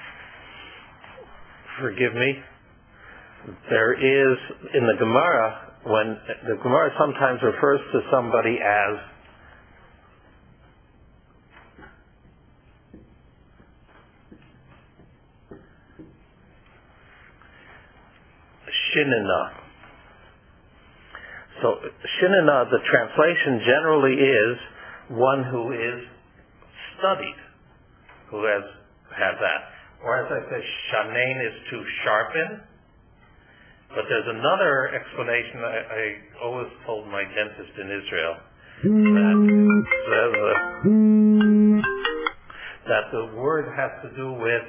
Forgive me. There is, in the Gemara, when the Gemara sometimes refers to somebody as Shinina. So Shinina, the translation generally is one who is studied, who has had that. Or as I say, Shanein is to sharpen. But there's another explanation I, I always told my dentist in Israel that says uh, that the word has to do with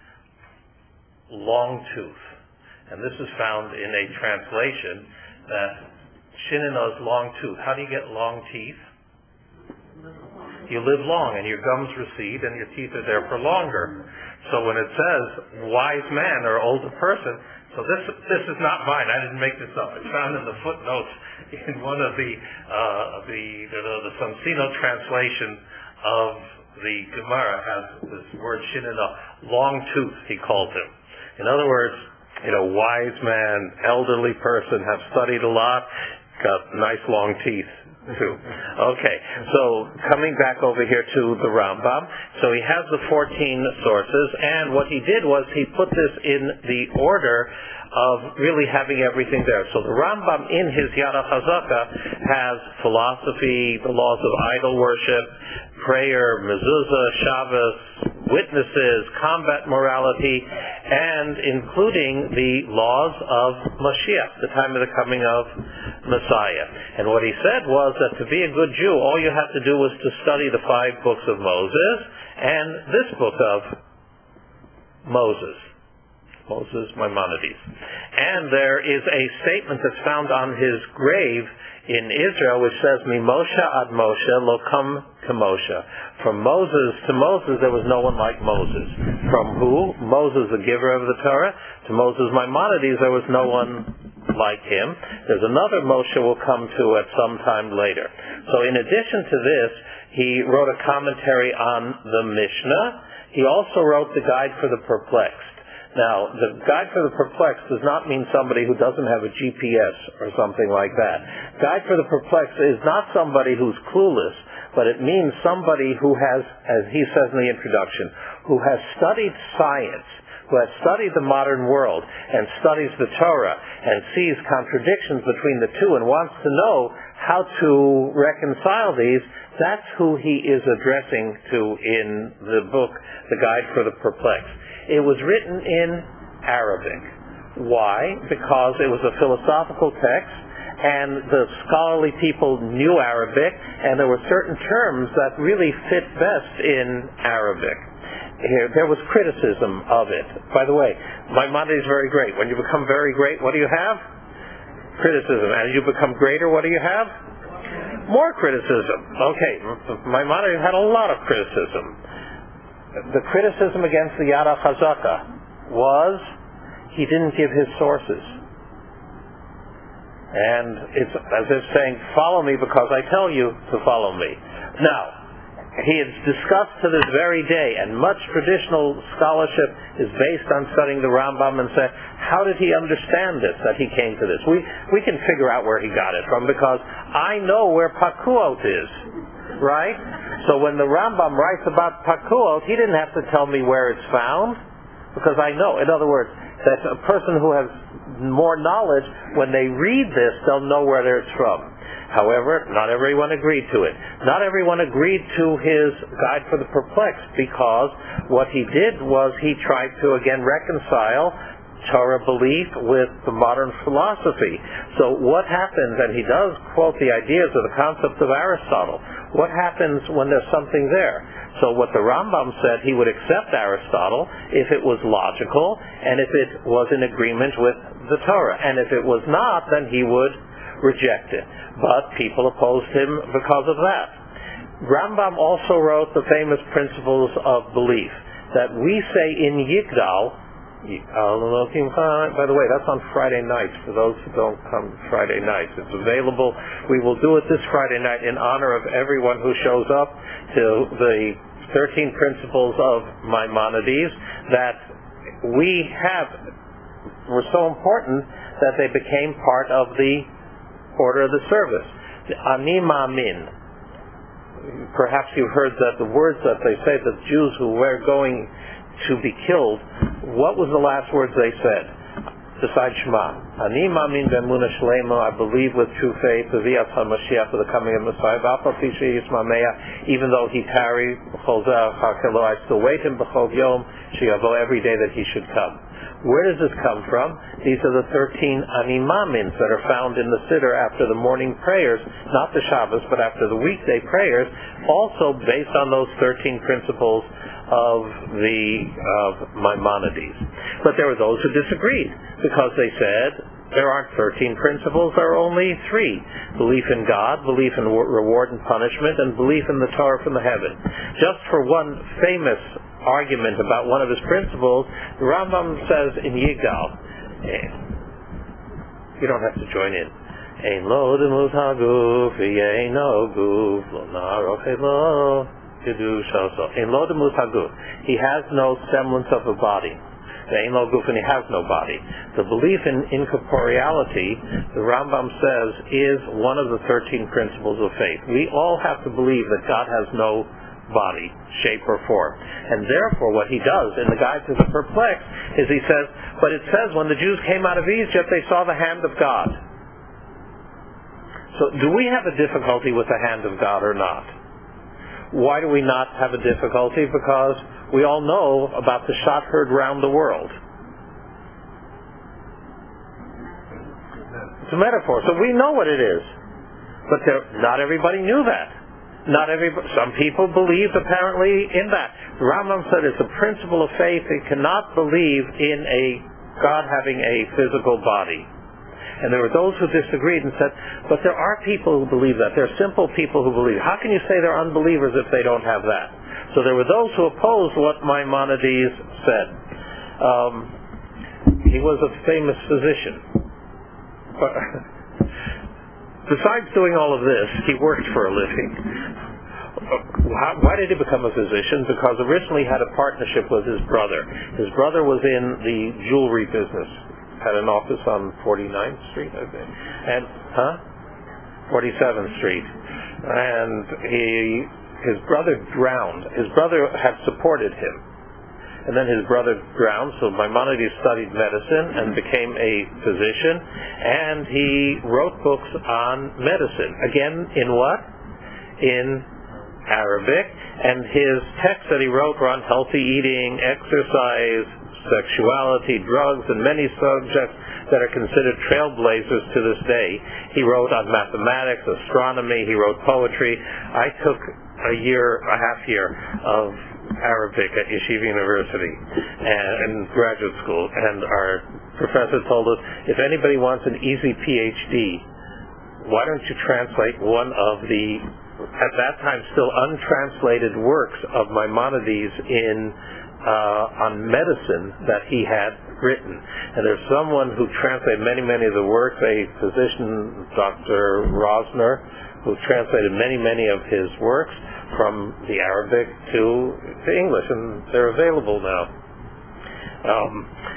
long tooth. And this is found in a translation that Shinina is long tooth. How do you get long teeth? You live long and your gums recede and your teeth are there for longer. So when it says wise man or older person, so this this is not mine. I didn't make this up. It's found in the footnotes in one of the uh, the the, the Sonsino translation of the Gemara has this word Shinina, long tooth, he called him. In other words, you know, wise man, elderly person, have studied a lot, got nice long teeth too. Okay, so coming back over here to the Rambam, so he has the fourteen sources, and what he did was he put this in the order of really having everything there. So the Rambam in his Yad HaChazaka has philosophy, the laws of idol worship, prayer, mezuzah, Shabbos, witnesses, combat morality, and including the laws of Mashiach, the time of the coming of Messiah. And what he said was that to be a good Jew, all you had to do was to study the five books of Moses and this book of Moses. Moses Maimonides. And there is a statement that's found on his grave in Israel which says, Mimoshe ad Moshe lo kam kemoshe. From Moses to Moses there was no one like Moses. From who? Moses, the giver of the Torah, to Moses Maimonides there was no one like him. There's another Moshe we'll come to at some time later. So in addition to this, he wrote a commentary on the Mishnah. He also wrote the Guide for the Perplexed. Now, the Guide for the Perplexed does not mean somebody who doesn't have a G P S or something like that. Guide for the Perplexed is not somebody who's clueless, but it means somebody who has, as he says in the introduction, who has studied science, who has studied the modern world and studies the Torah and sees contradictions between the two and wants to know how to reconcile these. That's who he is addressing to in the book, The Guide for the Perplexed. It was written in Arabic. Why? Because it was a philosophical text, and the scholarly people knew Arabic, and there were certain terms that really fit best in Arabic. Here, there was criticism of it. By the way, Maimonides is very great. When you become very great, what do you have? Criticism. As you become greater, what do you have? More criticism. Okay, Maimonides had a lot of criticism. The criticism against the Yad HaChazaka was he didn't give his sources. And it's as if saying, follow me because I tell you to follow me. Now, he is discussed to this very day, and much traditional scholarship is based on studying the Rambam and say, how did he understand this, that he came to this? We, we can figure out where he got it from because I know where Pakuot is, right? So when the Rambam writes about Pakuot, he didn't have to tell me where it's found, because I know. In other words, that a person who has more knowledge, when they read this, they'll know where it's from. However, not everyone agreed to it. Not everyone agreed to his Guide for the Perplexed, because what he did was he tried to again reconcile Torah belief with the modern philosophy. So what happens, and he does quote the ideas of the concept of Aristotle, what happens when there's something there? So what the Rambam said, he would accept Aristotle if it was logical and if it was in agreement with the Torah. And if it was not, then he would reject it. But people opposed him because of that. Rambam also wrote the famous principles of belief, that we say in Yigdal, By the way, that's on Friday nights for those who don't come Friday nights. It's available. We will do it this Friday night in honor of everyone who shows up to the thirteen principles of Maimonides that we have were so important that they became part of the order of the service. The Ani Ma'amin. Perhaps you've heard that the words that they say that Jews who were going to be killed, what was the last words they said? Besides Shema. Ani Ma'amin B'Emunah Shlema, I believe with true faith, V'vias HaMashiach, for the coming of Messiah, V'afal pi she'yismamea, even though he tarry, B'chol zeh chakelo, I still wait him, B'chol yom, she'yavo, every day that he should come. Where does this come from? These are the thirteen Ani Ma'amins that are found in the Siddur after the morning prayers, not the Shabbos, but after the weekday prayers, also based on those thirteen principles of the of Maimonides. But there were those who disagreed because they said there aren't thirteen principles, there are only three. Belief in God, belief in reward and punishment, and belief in the Torah from the heaven. Just for one famous argument about one of his principles, the Rambam says in Yigal, eh, you don't have to join in, Ein lo demut haguf, ye'eino guf, lo na'aroch elo, kedusha so. Ein lo demut haguf. He has no semblance of a body. Ein lo guf, and he has no body. The belief in incorporeality, the Rambam says, is one of the thirteen principles of faith. We all have to believe that God has no body, shape, or form. And therefore what he does in the Guide to the Perplexed is he says, but it says when the Jews came out of Egypt, they saw the hand of God. So do we have a difficulty with the hand of God or not? Why do we not have a difficulty? Because we all know about the shot heard round the world. It's a metaphor. So we know what it is. But there, not everybody knew that. Not every, some people believed apparently in that. The Rambam said it's a principle of faith. They cannot believe in a God having a physical body. And there were those who disagreed and said, but there are people who believe that. There are simple people who believe. How can you say they're unbelievers if they don't have that? So there were those who opposed what Maimonides said. Um, he was a famous physician. Besides doing all of this, he worked for a living. Why did he become a physician? Because originally he had a partnership with his brother. His brother was in the jewelry business. Had an office on forty-ninth Street, I think. And, huh? forty-seventh Street. And he, his brother drowned. His brother had supported him. And then his brother drowned, so Maimonides studied medicine and became a physician, and he wrote books on medicine. Again, in what? In Arabic. And his texts that he wrote were on healthy eating, exercise, sexuality, drugs, and many subjects that are considered trailblazers to this day. He wrote on mathematics, astronomy, he wrote poetry. I took a year, a half year of Arabic at Yeshiva University and, and graduate school, and our professor told us, if anybody wants an easy P H D, why don't you translate one of the, at that time still untranslated works of Maimonides in uh, on medicine that he had written. And there's someone who translated many, many of the works, a physician, Doctor Rosner, who translated many, many of his works from the Arabic to, to English, and they're available now. Um,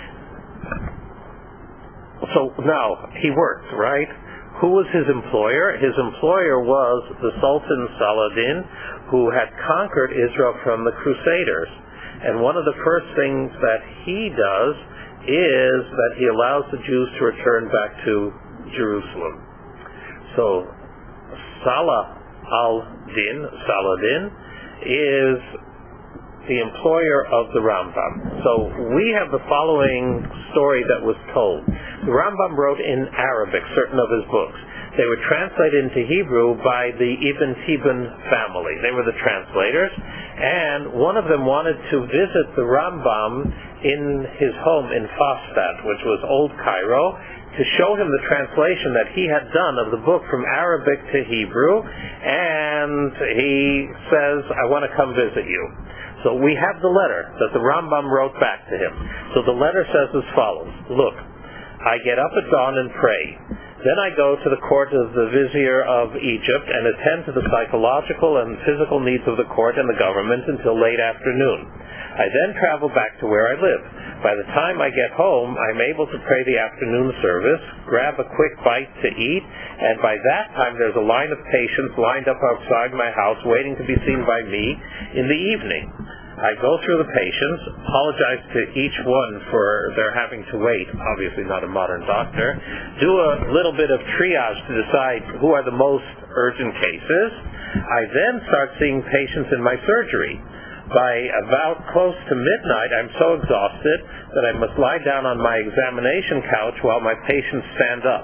so now, he worked, right? Who was his employer? His employer was the Sultan Saladin, who had conquered Israel from the Crusaders. And one of the first things that he does is that he allows the Jews to return back to Jerusalem. So, Salah al-Din, Saladin, is the employer of the Rambam. So we have the following story that was told. The Rambam wrote in Arabic certain of his books. They were translated into Hebrew by the Ibn Tibun family. They were the translators, and one of them wanted to visit the Rambam in his home in Fastat, which was Old Cairo, to show him the translation that he had done of the book from Arabic to Hebrew, and he says, I want to come visit you. So we have the letter that the Rambam wrote back to him. So the letter says as follows: look, I get up at dawn and pray. Then I go to the court of the Vizier of Egypt and attend to the psychological and physical needs of the court and the government until late afternoon. I then travel back to where I live. By the time I get home, I'm able to pray the afternoon service, grab a quick bite to eat, and by that time there's a line of patients lined up outside my house waiting to be seen by me in the evening. I go through the patients, apologize to each one for their having to wait, obviously not a modern doctor, do a little bit of triage to decide who are the most urgent cases. I then start seeing patients in my surgery. By about close to midnight, I'm so exhausted that I must lie down on my examination couch while my patients stand up.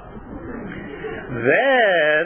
Then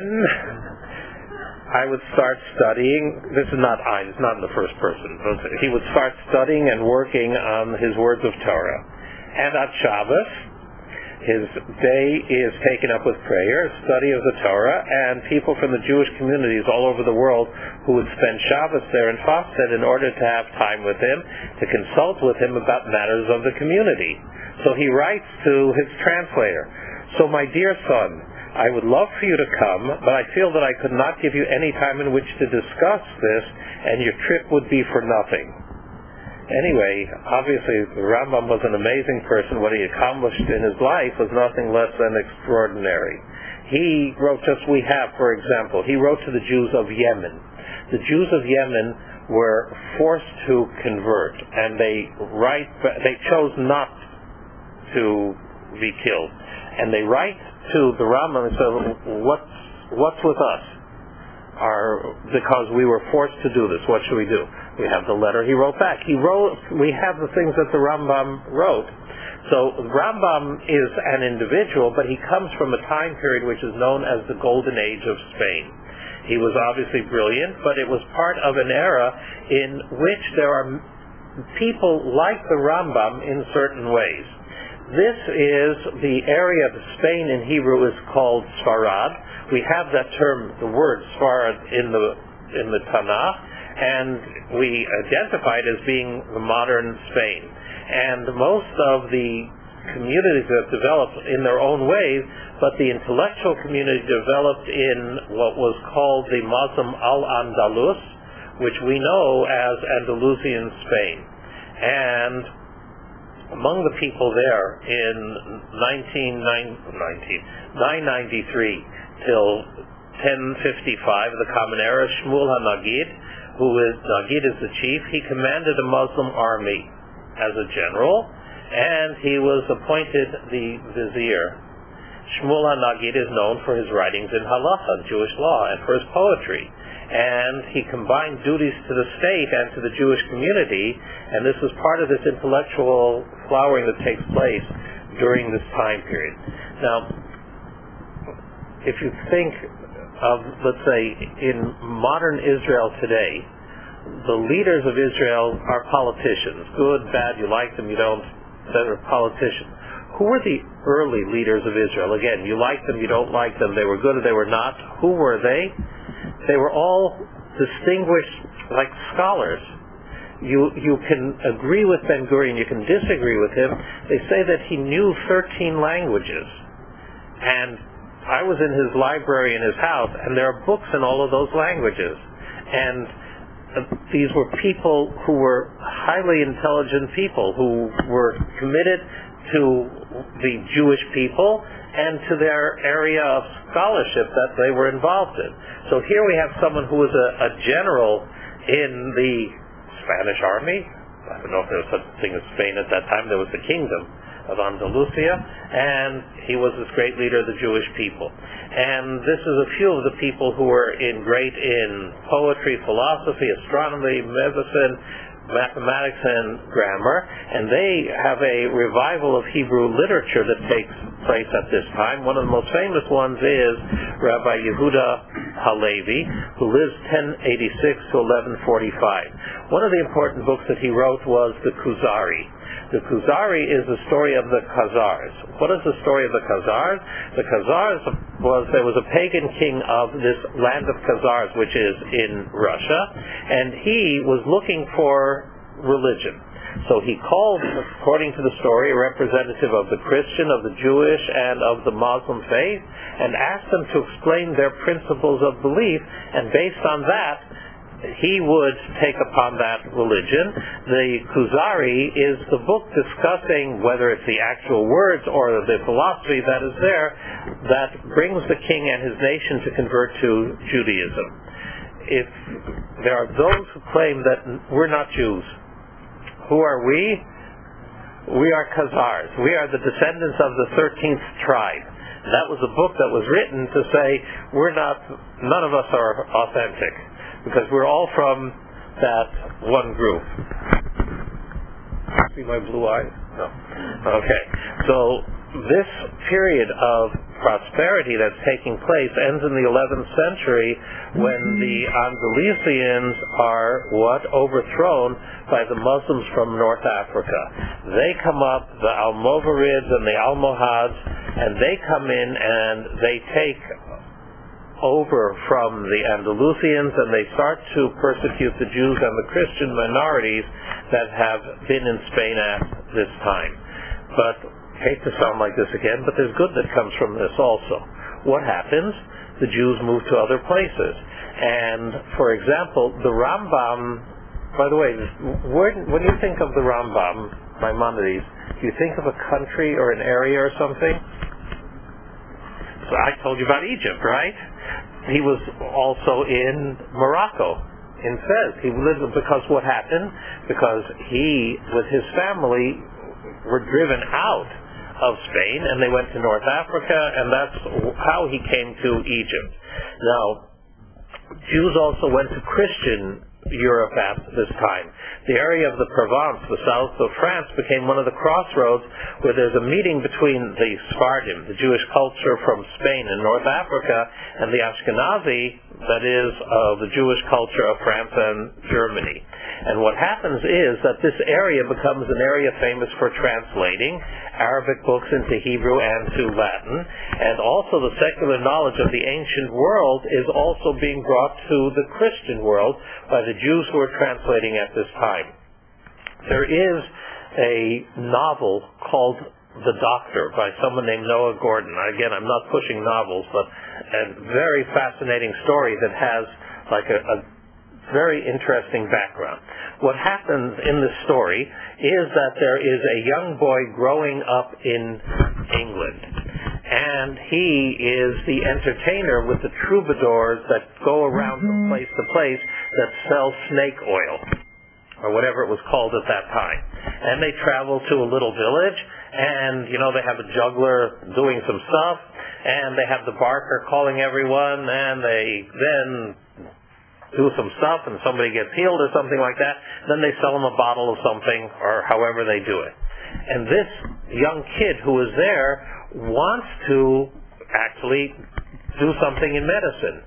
I would start studying. This is not I, it's not in the first person. He would start studying and working on his words of Torah. And at Shabbos, his day is taken up with prayer, study of the Torah, and people from the Jewish communities all over the world who would spend Shabbos there in Fawcett in order to have time with him, to consult with him about matters of the community. So he writes to his translator, "So my dear son, I would love for you to come, but I feel that I could not give you any time in which to discuss this, and your trip would be for nothing." Anyway, obviously, the Rambam was an amazing person. What he accomplished in his life was nothing less than extraordinary. He wrote, just we have, for example, he wrote to the Jews of Yemen. The Jews of Yemen were forced to convert, and they write, they chose not to be killed. And they write to the Rambam and say, what's, what's with us? Our, because we were forced to do this, what should we do? We have the letter he wrote back. He wrote, we have the things that the Rambam wrote. So Rambam is an individual, but he comes from a time period which is known as the Golden Age of Spain. He was obviously brilliant, but it was part of an era in which there are people like the Rambam in certain ways. This is the area of Spain in Hebrew is called Sfarad. We have that term, the word Sfarad, in the in the Tanakh, and we identify it as being the modern Spain. And most of the communities have developed in their own ways, but the intellectual community developed in what was called the Muslim Al-Andalus, which we know as Andalusian Spain. And among the people there in nine ninety-three till ten fifty-five, the Common Era, Shmuel HaNagid, who is, Nagid is the chief, he commanded a Muslim army as a general, and he was appointed the vizier. Shmuel HaNagid is known for his writings in Halacha, Jewish law, and for his poetry. And he combined duties to the state and to the Jewish community, and this is part of this intellectual flowering that takes place during this time period. Now, if you think of, let's say, in modern Israel today, the leaders of Israel are politicians. Good, bad, you like them, you don't, they're politicians. Who were the early leaders of Israel? Again, you like them, you don't like them, they were good or they were not. Who were they? They were all distinguished like scholars. You you can agree with Ben Gurion, you can disagree with him. They say that he knew thirteen languages. And I was in his library in his house, and there are books in all of those languages. And uh, these were people who were highly intelligent people, who were committed to the Jewish people and to their area of scholarship that they were involved in. So here we have someone who was a, a general in the Spanish army. I don't know if there was such a thing as Spain at that time. There was the kingdom of Andalusia, and he was this great leader of the Jewish people. And this is a few of the people who were in great in poetry, philosophy, astronomy, medicine, mathematics, and grammar, and they have a revival of Hebrew literature that takes place at this time. One of the most famous ones is Rabbi Yehuda Halevi, who lives ten eighty-six to eleven forty-five. One of the important books that he wrote was the Kuzari. The Kuzari is the story of the Khazars. What is the story of the Khazars? The Khazars was, there was a pagan king of this land of Khazars, which is in Russia, and he was looking for religion. So he called, according to the story, a representative of the Christian, of the Jewish, and of the Muslim faith, and asked them to explain their principles of belief, and based on that, he would take upon that religion. The Kuzari is the book discussing whether it's the actual words or the philosophy that is there that brings the king and his nation to convert to Judaism. If there are those who claim that we're not Jews, who are we? We are Khazars. We are the descendants of the thirteenth tribe. That was a book that was written to say we're not, none of us are authentic, because we're all from that one group. See my blue eyes? No. Okay. So this period of prosperity that's taking place ends in the eleventh century when the Andalusians are what? Overthrown by the Muslims from North Africa. They come up, the Almovarids and the Almohads, and they come in and they take over from the Andalusians, and they start to persecute the Jews and the Christian minorities that have been in Spain at this time. But, hate to sound like this again, but there's good that comes from this also. What happens? The Jews move to other places. And, for example, the Rambam, by the way, when you think of the Rambam, Maimonides, do you think of a country or an area or something? So I told you about Egypt, right? He was also in Morocco, in Fez. He lived, because what happened? Because he, with his family, were driven out of Spain, and they went to North Africa, and that's how he came to Egypt. Now, Jews also went to Christian Europe at this time. The area of the Provence, the south of France, became one of the crossroads where there's a meeting between the Sephardim, the Jewish culture from Spain and North Africa, and the Ashkenazi, that is, uh, the Jewish culture of France and Germany. And what happens is that this area becomes an area famous for translating Arabic books into Hebrew and to Latin, and also the secular knowledge of the ancient world is also being brought to the Christian world by the Jews who are translating at this time. There is a novel called The Doctor by someone named Noah Gordon. Again, I'm not pushing novels, but a very fascinating story that has like a, a very interesting background. What happens in this story is that there is a young boy growing up in England, and he is the entertainer with the troubadours that go around from place to place that sell snake oil, or whatever it was called at that time. And they travel to a little village, and, you know, they have a juggler doing some stuff, and they have the barker calling everyone, and they then do some stuff, and somebody gets healed or something like that. Then they sell them a bottle of something, or however they do it. And this young kid who is there wants to actually do something in medicine.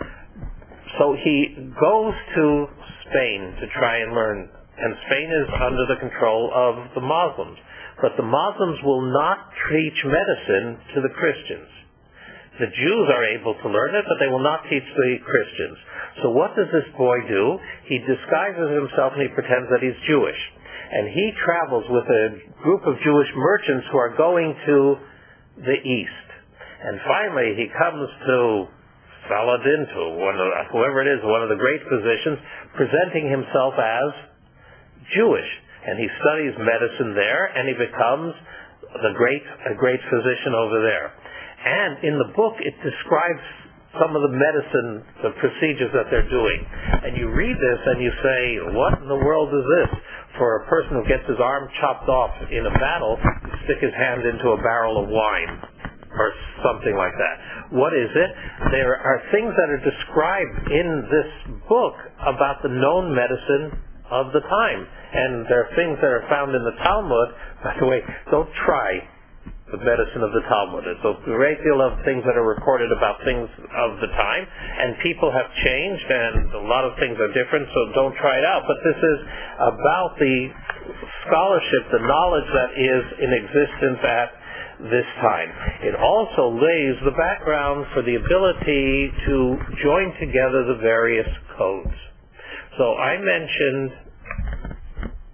So he goes to Spain to try and learn, and Spain is under the control of the Muslims. But the Muslims will not teach medicine to the Christians. The Jews are able to learn it, but they will not teach the Christians. So what does this boy do? He disguises himself and he pretends that he's Jewish. And he travels with a group of Jewish merchants who are going to the east. And finally he comes to Saladin, to one of, whoever it is, one of the great physicians, presenting himself as Jewish. And he studies medicine there, and he becomes the great, a great physician over there. And in the book it describes some of the medicine, the procedures that they're doing. And you read this and you say, what in the world is this? For a person who gets his arm chopped off in a battle, to stick his hand into a barrel of wine, or something like that. What is it? There are things that are described in this book about the known medicine of the time. And there are things that are found in the Talmud. By the way, don't try the medicine of the Talmud. It's a great deal of things that are recorded about things of the time, and people have changed, and a lot of things are different, so don't try it out. But this is about the scholarship, the knowledge that is in existence at this time. It also lays the background for the ability to join together the various codes. So I mentioned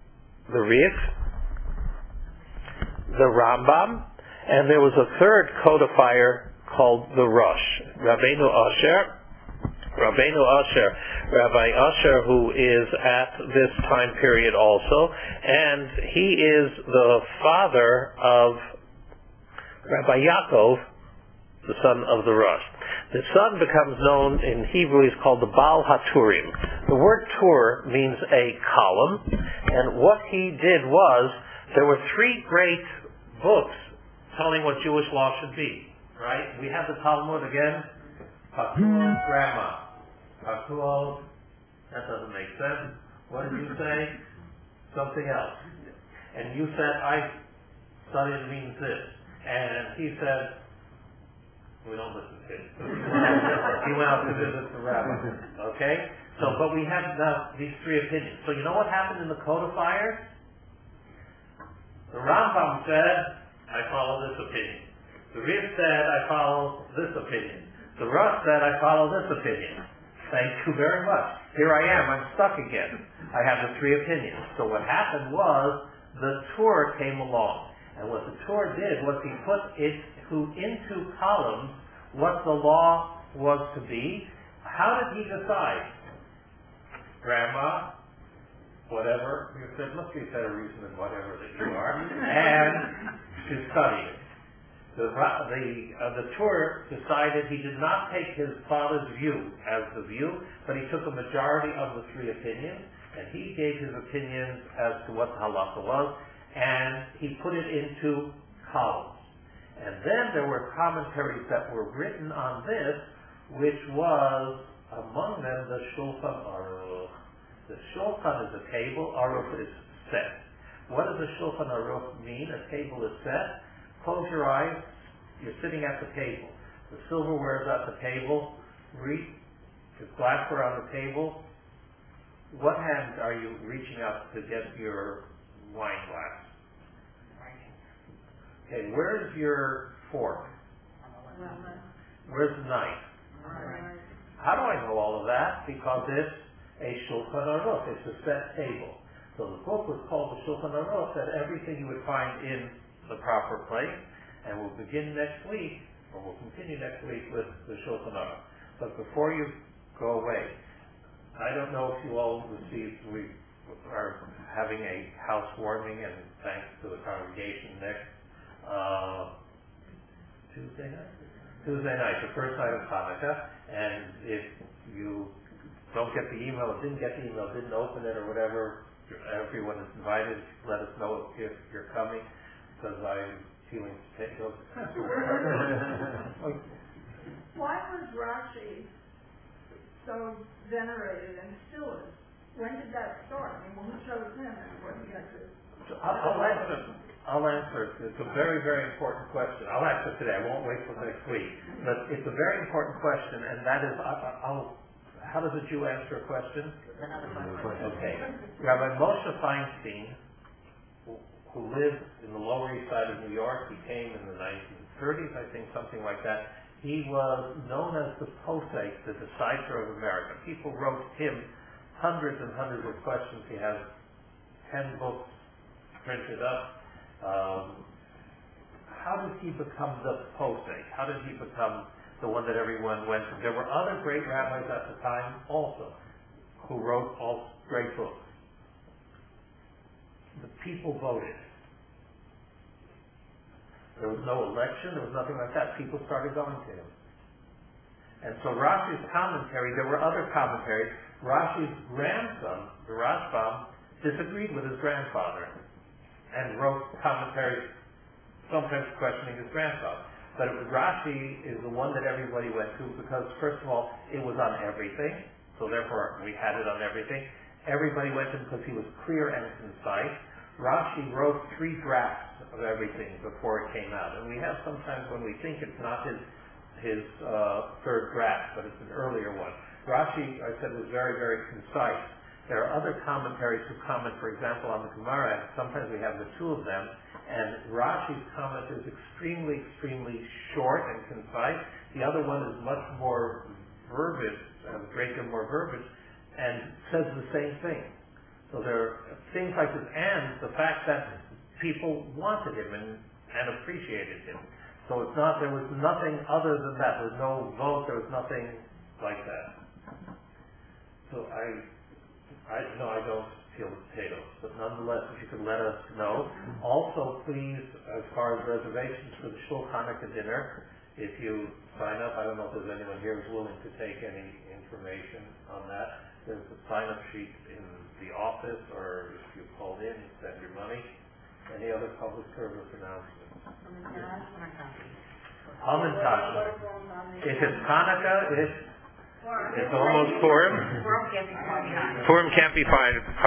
the Rif, the Rambam, and there was a third codifier called the Rosh, Rabbeinu Asher. Rabbeinu Asher, Rabbi Asher, who is at this time period also, and he is the father of Rabbi Yaakov, the son of the Rosh. The son becomes known in Hebrew, he's called the Baal HaTurim. The word Tur means a column, and what he did was, there were three great books telling what Jewish law should be, right? We have the Talmud again, Patuos, Grandma. Patuos, that doesn't make sense. What did you say? Something else. And you said, I studied means this. And he said, we don't listen to him. He went out to visit the rabbi. Okay? So, but we have now these three opinions. So you know what happened in the codifiers? The Rambam said, I follow this opinion. The Rif said, I follow this opinion. The Rosh said, I follow this opinion. Thank you very much. Here I am, I'm stuck again. I have the three opinions. So what happened was, the Tur came along. And what the Tur did was he put it to, into columns what the law was to be. How did he decide? Grandma, whatever, you said, must be a better reason than whatever that you are, and to study it. The, the, uh, the Tur decided he did not take his father's view as the view, but he took a majority of the three opinions, and he gave his opinions as to what the halacha was, and he put it into columns. And then there were commentaries that were written on this, which was, among them, the Shulchan Aruch. The Shulchan is a table, Aruch is set. What does the Shulchan Aruch mean? A table is set. Close your eyes. You're sitting at the table. The silverware is at the table. Reach. There's glassware on the table. What hand are you reaching out to get your wine glass? Okay, where's your fork? Where's the knife? How do I know all of that? Because it's a Shulchan Aruch. It's a set table. So the book was called the Shulchan Aruch, that everything you would find in the proper place, and we'll begin next week, or we'll continue next week with the Shulchan Aruch. But before you go away, I don't know if you all received, we are having a housewarming, and thanks to the congregation next uh, Tuesday night? Tuesday night, the first night of Hanukkah, and if you don't get the email, or didn't get the email, didn't open it, or whatever, everyone is invited. Let us know if you're coming, because I'm feeling sick. Why was Rashi so venerated and still is? When did that start? I mean, who chose him and what he had to... I'll, I'll answer. I'll answer. It's a very, very important question. I'll answer today. I won't wait till next week. But it's a very important question, and that is, I, I'll, how does a Jew answer a question? Okay. Rabbi Moshe Feinstein, who, who lived in the Lower East Side of New York, he came in the nineteen thirties, I think, something like that. He was known as the Posek, the decipher of America. People wrote him hundreds and hundreds of questions. He has ten books printed up. Um, how did he become the Posek? How did he become the one that everyone went to? There were other great rabbis at the time also who wrote all great books. The people voted. There was no election, there was nothing like that. People started going to him. And so Rashi's commentary, there were other commentaries. Rashi's grandson, the Rashbam, disagreed with his grandfather and wrote commentaries, sometimes questioning his grandfather. But it was, Rashi is the one that everybody went to because, first of all, it was on everything, so therefore we had it on everything. Everybody went to him because he was clear and concise. Rashi wrote three drafts of everything before it came out. And we have sometimes when we think it's not his his uh, third draft, but it's an earlier one. Rashi, I said, was very, very concise. There are other commentaries who comment, for example, on the Gemara, and sometimes we have the two of them, and Rashi's comment is extremely, extremely short and concise. The other one is much more verbiage, has a great deal more verbiage, and says the same thing. So there are things like this, and the fact that people wanted him and, and appreciated him. So it's not, there was nothing other than that. There was no vote, there was nothing like that. So I, I, no, I don't peel the potatoes, but nonetheless, if you could let us know. Also, please, as far as reservations for the Shul Hanukkah dinner, if you sign up, I don't know if there's anyone here who's willing to take any information on that. There's a sign-up sheet in the office, or if you call in, send your money. Any other public service announcements? Hamantash. If it's Hanukkah, it's, it's almost Purim. Purim can't be far behind. Purim can't be far